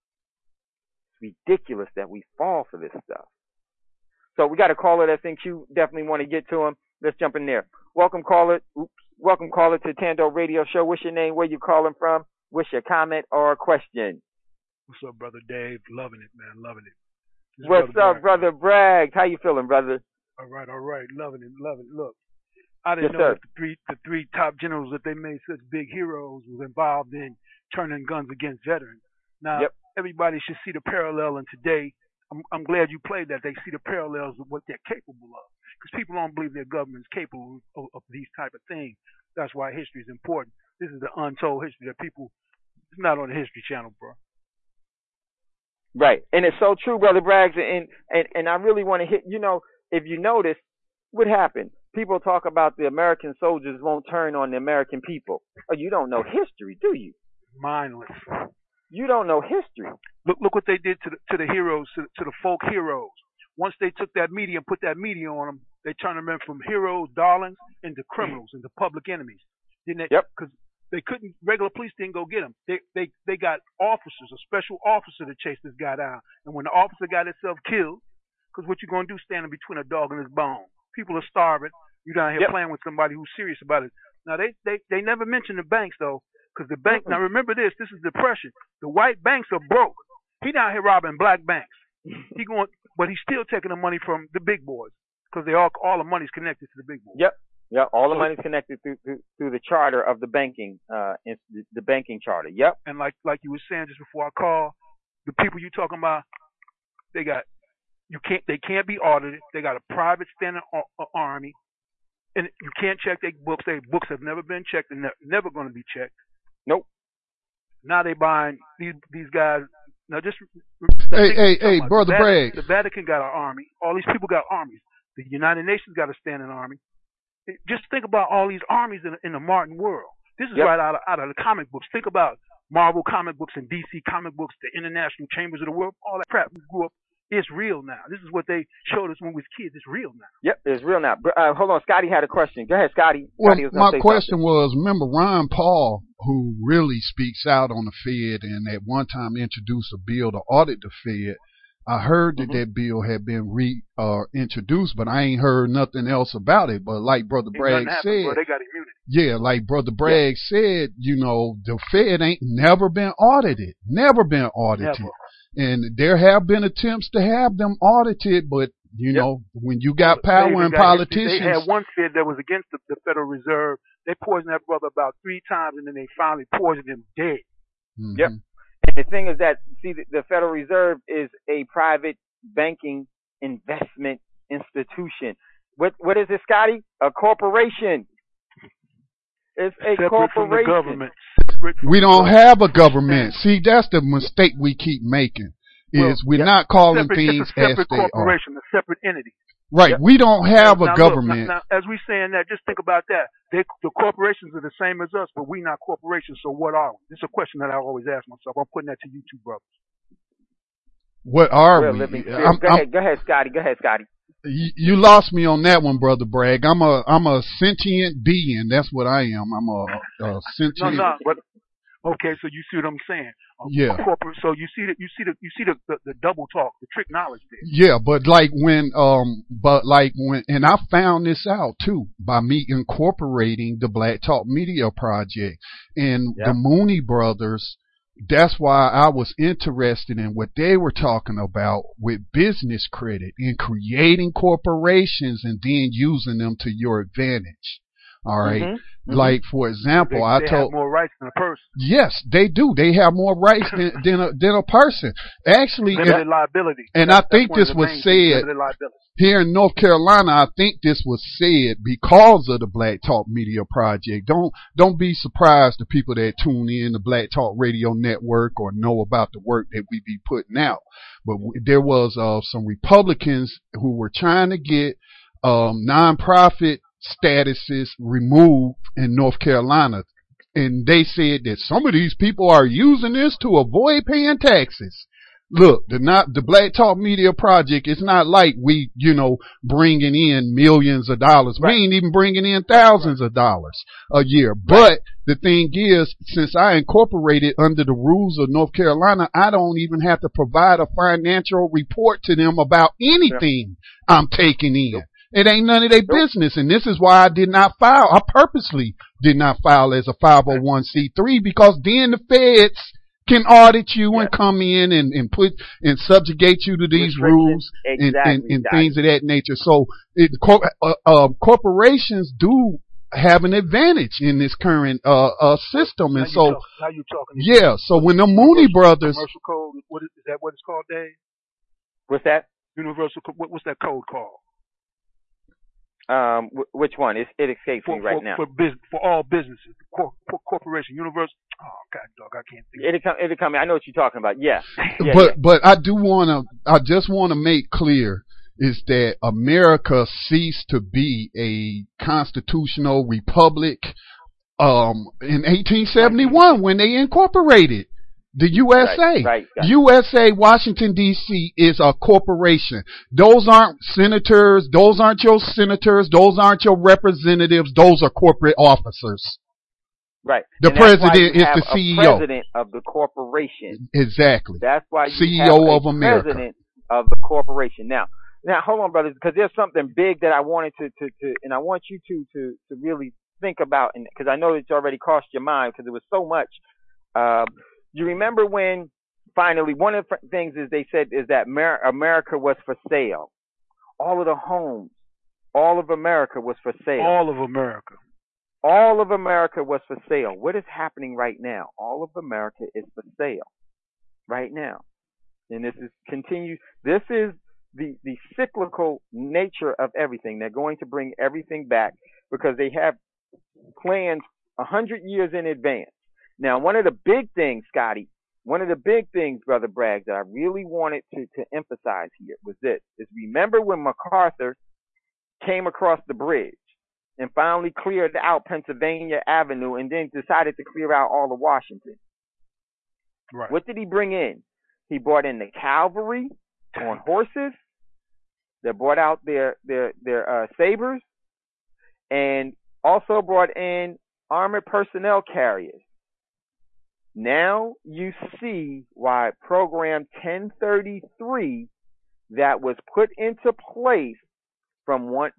It's ridiculous that we fall for this stuff. So we got a caller that thinks you definitely want to get to him. Let's jump in there. Welcome caller to Tando Radio Show. What's your name? Where you calling from? What's your comment or question? What's up, Brother Dave? Loving it, man. Loving it. What's up, Brother Bragg? How you feeling, brother? All right. Loving it. Look, I didn't know that the three top generals that they made such big heroes was involved in turning guns against veterans. Now, everybody should see the parallel in today. I'm glad you played that. They see the parallels of what they're capable of. Because people don't believe their government's capable of these type of things. That's why history is important. This is the untold history that people, it's not on the History Channel, bro. Right. And it's so true, Brother Braggs. And I really want to hit, if you notice, what happened? People talk about the American soldiers won't turn on the American people. Oh, you don't know history, do you? Mindless. You don't know history. Look what they did to the heroes, to the folk heroes. Once they took that media and put that media on them, they turned them in from heroes, darlings, into criminals, into public enemies. Didn't they? Because they couldn't. Regular police didn't go get them. They got officers, a special officer to chase this guy down. And when the officer got himself killed, because what you gonna do standing between a dog and his bone? People are starving. You down here playing with somebody who's serious about it. Now they never mention the banks though. Because the bank, now remember this is depression. The white banks are broke. He down here robbing black banks. But he's still taking the money from the big boys. Because all the money's connected to the big boys. Yep. All the money's connected through the charter of the banking, the banking charter. Yep. And like you were saying just before I call, the people you talking about, they can't be audited. They got a private standing army. And you can't check their books. Their books have never been checked and they're never going to be checked. Nope. Now they buying these guys. Now just hey, Brother Bragg. The Vatican got an army. All these people got armies. The United Nations got a standing army. Just think about all these armies in the modern world. This is right out of the comic books. Think about Marvel comic books and DC comic books, the international chambers of the world. All that crap. We grew up. It's real now. This is what they showed us when we was kids. It's real now. Yep, it's real now. Hold on, Scotty had a question. Go ahead, Scotty. Well, my question was, remember Ron Paul, who really speaks out on the Fed and at one time introduced a bill to audit the Fed. I heard that bill had been introduced, but I ain't heard nothing else about it. But like Brother Bragg said, bro. They got immunity. Yeah, like Brother Bragg said, the Fed ain't never been audited. Never been audited. Never. And there have been attempts to have them audited, but you know, when you got power and politicians, they had one Fed that was against the Federal Reserve. They poisoned that brother about 3 times, and then they finally poisoned him dead. Mm-hmm. Yep. And the thing is that, see, the Federal Reserve is a private banking investment institution. What is it, Scotty? A corporation. It's a Separate corporation. From the government. We don't have a government. See, that's the mistake we keep making. We're not calling things as they are. It's a separate corporation, a separate entity. Right. We don't have a government. Now, as we saying that, just think about that. The corporations are the same as us, but we're not corporations, so what are we? This is a question that I always ask myself. I'm putting that to you two brothers. What are we? Go ahead, Scotty. You lost me on that one, Brother Bragg. I'm a sentient being. That's what I am. I'm a sentient. No, but okay. So you see what I'm saying? Yeah. So you see the double talk, the trick knowledge there. Yeah, but when and I found this out too by me incorporating the Black Talk Media Project and the Mooney Brothers. That's why I was interested in what they were talking about with business credit and creating corporations and then using them to your advantage. All right. Mm-hmm. Like, for example, they have more rights than a person. Yes, they do. They have more rights than a person. Actually, limited liability. And I think this was said here in North Carolina. I think this was said because of the Black Talk Media Project. Don't be surprised the people that tune in the Black Talk Radio Network or know about the work that we be putting out. But there was some Republicans who were trying to get nonprofit statuses removed in North Carolina. And they said that some of these people are using this to avoid paying taxes. Look, the Black Talk Media Project, it's not like we, bringing in millions of dollars. Right. We ain't even bringing in thousands of dollars a year. Right. But the thing is, since I incorporated under the rules of North Carolina, I don't even have to provide a financial report to them about anything I'm taking in. It ain't none of their business, and this is why I did not file. I purposely did not file as a 501c3 because then the feds can audit you and come in and put and subjugate you to these rules and things of that nature. So corporations do have an advantage in this current system, and so now you're talking. Yeah, so when the Mooney Brothers commercial code, what is that? What it's called, Dave? What's that? Universal. What's that code called? Which one? It escapes me right now. For all businesses, corporation, universal. Oh God, dog, I can't think. It'll come. I know what you're talking about. Yeah. But I just wanna make clear is that America ceased to be a constitutional republic in 1871 when they incorporated the USA. Right. USA, Washington, D.C. is a corporation. Those aren't senators. Those aren't your senators. Those aren't your representatives. Those are corporate officers. Right. The president is the CEO. President of the corporation. Exactly. That's why you CEO have of America. President of the corporation. Now, hold on, brothers, because there's something big that I wanted to and I want you to really think about, and because I know it's already crossed your mind because it was so much. You remember when finally one of the things is they said is that America was for sale. All of the homes, all of America was for sale. All of America. All of America was for sale. What is happening right now? All of America is for sale right now. And this is continued. This is the cyclical nature of everything. They're going to bring everything back because they have plans 100 years in advance. Now, one of the big things, Scotty, Brother Bragg, that I really wanted to emphasize here was this. Is remember when MacArthur came across the bridge and finally cleared out Pennsylvania Avenue and then decided to clear out all of Washington? Right. What did he bring in? He brought in the cavalry on horses. They brought out their sabers and also brought in armored personnel carriers. Now you see why Program 1033 that was put into place from one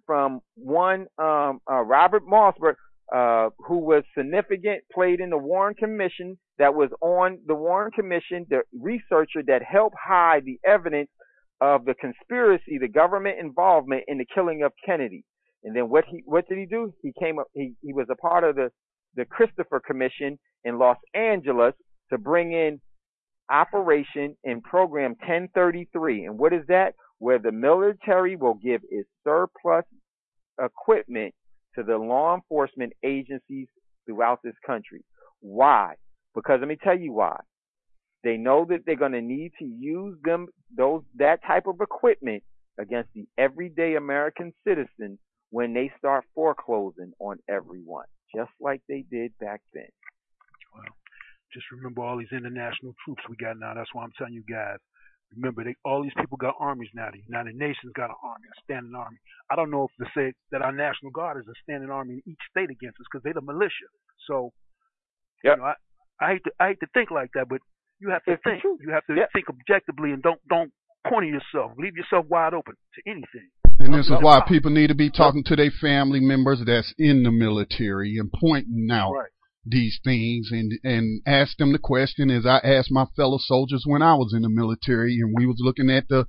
Robert Mossberg, who was significant, played in the Warren Commission, that was on the Warren Commission, the researcher that helped hide the evidence of the conspiracy, the government involvement in the killing of Kennedy. And then what did he do? He was a part of the Christopher Commission in Los Angeles to bring in Operation and Program 1033. And what is that? Where the military will give its surplus equipment to the law enforcement agencies throughout this country. Why? Because let me tell you why. They know that they're going to need to use that type of equipment against the everyday American citizen when they start foreclosing on everyone, just like they did back then. Well, just remember all these international troops we got now. That's why I'm telling you guys. Remember, all these people got armies now. The United Nations got an army, a standing army. I don't know if to say that our National Guard is a standing army in each state against us because they're the militia. So, you know, I hate to think like that, but you have to think. You have to think objectively and don't corner yourself. Leave yourself wide open to anything. And this is why people need to be talking to their family members that's in the military and pointing out these things and ask them the question as I asked my fellow soldiers when I was in the military and we was looking at the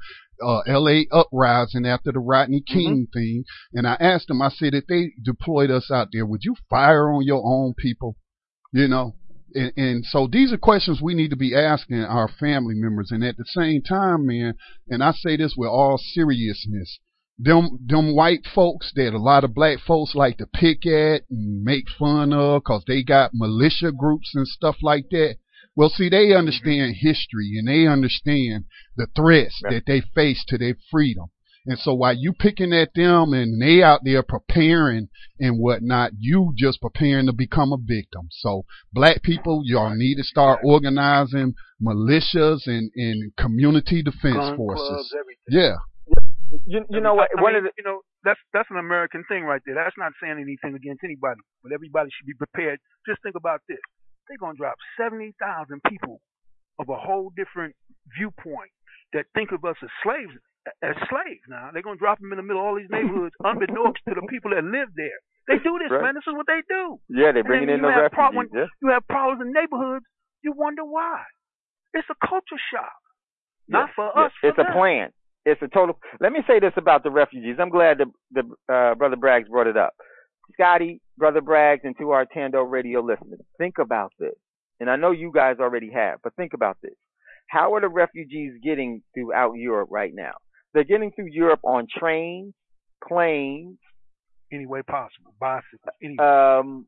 L.A. uprising after the Rodney King thing. And I asked them, I said, if they deployed us out there, would you fire on your own people? You know? And so these are questions we need to be asking our family members. And at the same time, man, and I say this with all seriousness, them white folks that a lot of black folks like to pick at and make fun of because they got militia groups and stuff like that. Well, see, they understand history and they understand the threats that they face to their freedom. And so while you picking at them and they out there preparing and whatnot, you just preparing to become a victim. So black people, y'all need to start organizing militias and community defense forces. Clubs, yeah. You know what? That's an American thing right there. That's not saying anything against anybody, but everybody should be prepared. Just think about this. They're going to drop 70,000 people of a whole different viewpoint that think of us as slaves now. They're going to drop them in the middle of all these neighborhoods, unbeknownst to the people that live there. They do this, man. This is what they do. Yeah, they're bringing in the refugees. When you have problems in neighborhoods, you wonder why. It's a culture shock. Not for us. It's a plan. It's a total. Let me say this about the refugees. I'm glad that Brother Braggs brought it up. Scotty, Brother Braggs, and to our Tando Radio listeners, think about this. And I know you guys already have, but think about this. How are the refugees getting throughout Europe right now? They're getting through Europe on trains, planes. Any way possible. Bicycles.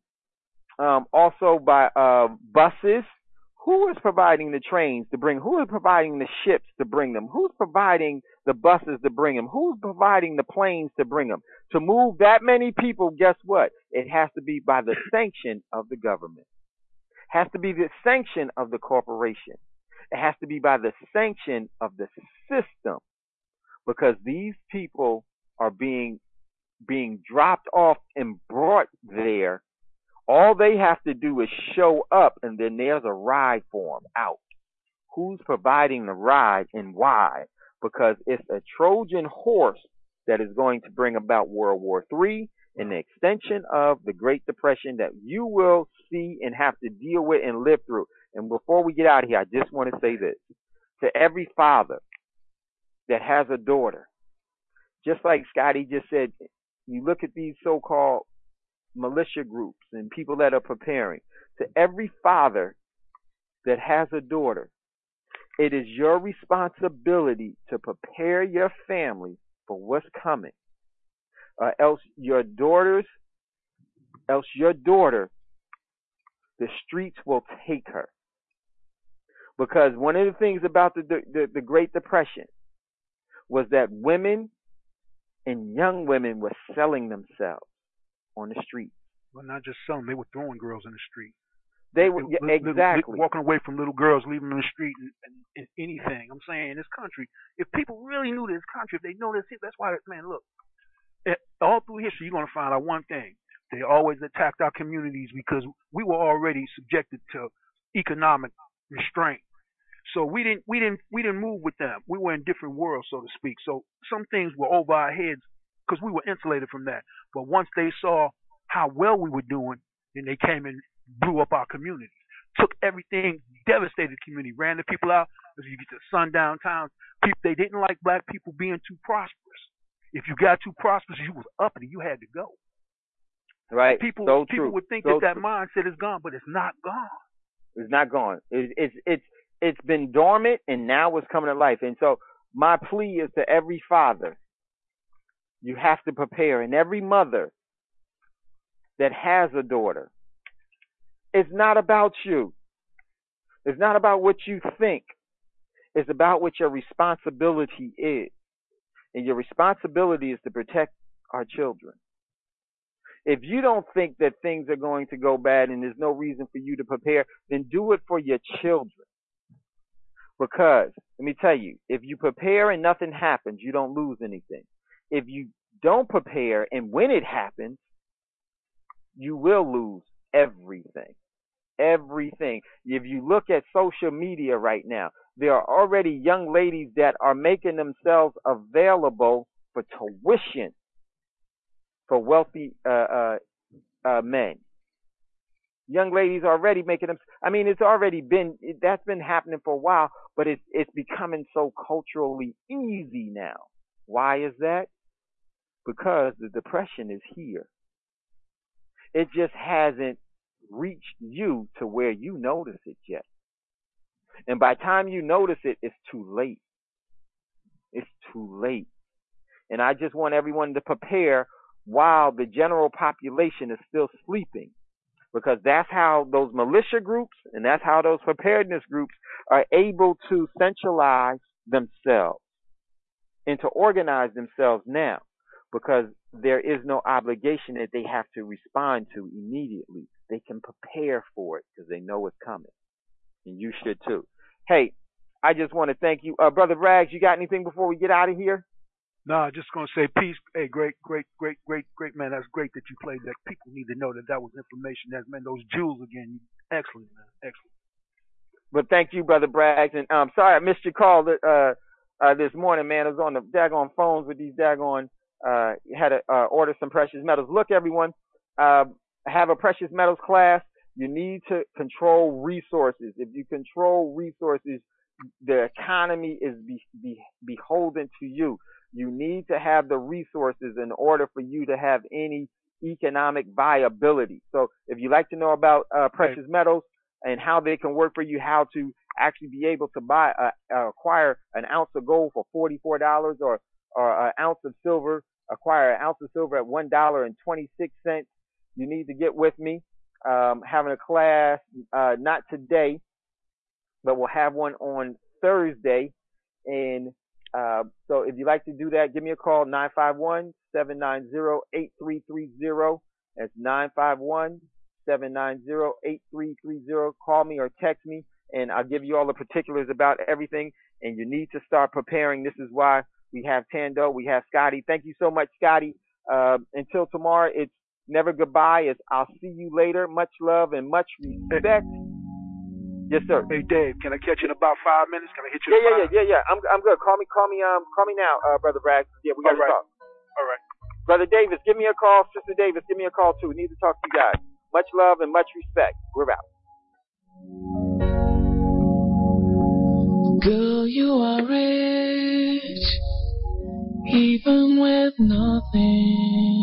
Also by buses. Who is providing the trains to bring? Who is providing the ships to bring them? Who's providing the buses to bring them? Who's providing the planes to bring them? To move that many people, guess what? It has to be by the sanction of the government. It has to be the sanction of the corporation. It has to be by the sanction of the system, because these people are being dropped off and brought there. All they have to do is show up, and then there's a ride for them out. Who's providing the ride and why? Because it's a Trojan horse that is going to bring about World War III and the extension of the Great Depression that you will see and have to deal with and live through. And before we get out of here, I just want to say this. To every father that has a daughter, just like Scotty just said, you look at these so-called militia groups and people that are preparing. To every father that has a daughter, it is your responsibility to prepare your family for what's coming. Else your daughter, the streets will take her. Because one of the things about the Great Depression was that women and young women were selling themselves on the street. Well, not just selling; they were throwing girls in the street. They were exactly walking away from little girls, leaving them in the street, and anything. I'm saying in this country, if people really knew this country, if they know this, that's why, man. Look, all through history, you're gonna find out one thing: they always attacked our communities because we were already subjected to economic restraint. So we didn't move with them. We were in different worlds, so to speak. So some things were over our heads because we were insulated from that. But once they saw how well we were doing, then they came and blew up our communities. Took everything, devastated the community, ran the people out. As you get to sundown towns, they didn't like black people being too prosperous. If you got too prosperous, you was uppity. You had to go. Right. People would think that mindset is gone, but it's not gone. It's not gone. It's been dormant, and now it's coming to life. And so my plea is to every father, you have to prepare, and every mother that has a daughter. It's not about you. It's not about what you think. It's about what your responsibility is. And your responsibility is to protect our children. If you don't think that things are going to go bad and there's no reason for you to prepare, then do it for your children. Because, let me tell you, if you prepare and nothing happens, you don't lose anything. If you don't prepare and when it happens, you will lose everything. Everything. If you look at social media right now, there are already young ladies that are making themselves available for tuition for wealthy men. Young ladies already making them. I mean, it's already been, that's been happening for a while, but it's becoming so culturally easy now. Why is that? Because the depression is here. It just hasn't reached you to where you notice it yet. And by the time you notice it, it's too late. It's too late. And I just want everyone to prepare while the general population is still sleeping. Because that's how those militia groups and that's how those preparedness groups are able to centralize themselves and to organize themselves now. Because there is no obligation that they have to respond to immediately. They can prepare for it because they know it's coming. And you should too. Hey, I just want to thank you. Brother Rags, you got anything before we get out of here? No, just going to say peace. Hey, great, man. That's great that you played that. People need to know that was information. That, man, those jewels again. Excellent, man. Excellent. But thank you, Brother Braggs. And I'm sorry I missed your call this morning, man. I was on the daggone phones with these daggone, had to order some precious metals. Look, everyone, have a precious metals class. You need to control resources. If you control resources, the economy is beholden to you. You need to have the resources in order for you to have any economic viability. So if you like to know about precious metals and how they can work for you, how to actually be able to acquire an ounce of gold for $44 or an ounce of silver, acquire an ounce of silver at $1.26, you need to get with me. Having a class, not today, but we'll have one on Thursday. And so if you'd like to do that, give me a call, 951-790-8330. That's 951-790-8330. Call me or text me, and I'll give you all the particulars about everything. And you need to start preparing. This is why we have Tando, we have Scotty. Thank you so much, Scotty. Until tomorrow, it's never goodbye. It's I'll see you later. Much love and much respect. Yes, sir. Hey, Dave, can I catch you in about 5 minutes? Can I hit you? Yeah. I'm good. Call me now, Brother Bragg. Yeah, we gotta talk. All right. Brother Davis, give me a call. Sister Davis, give me a call too. We need to talk to you guys. Much love and much respect. We're out. Girl, you are rich, even with nothing.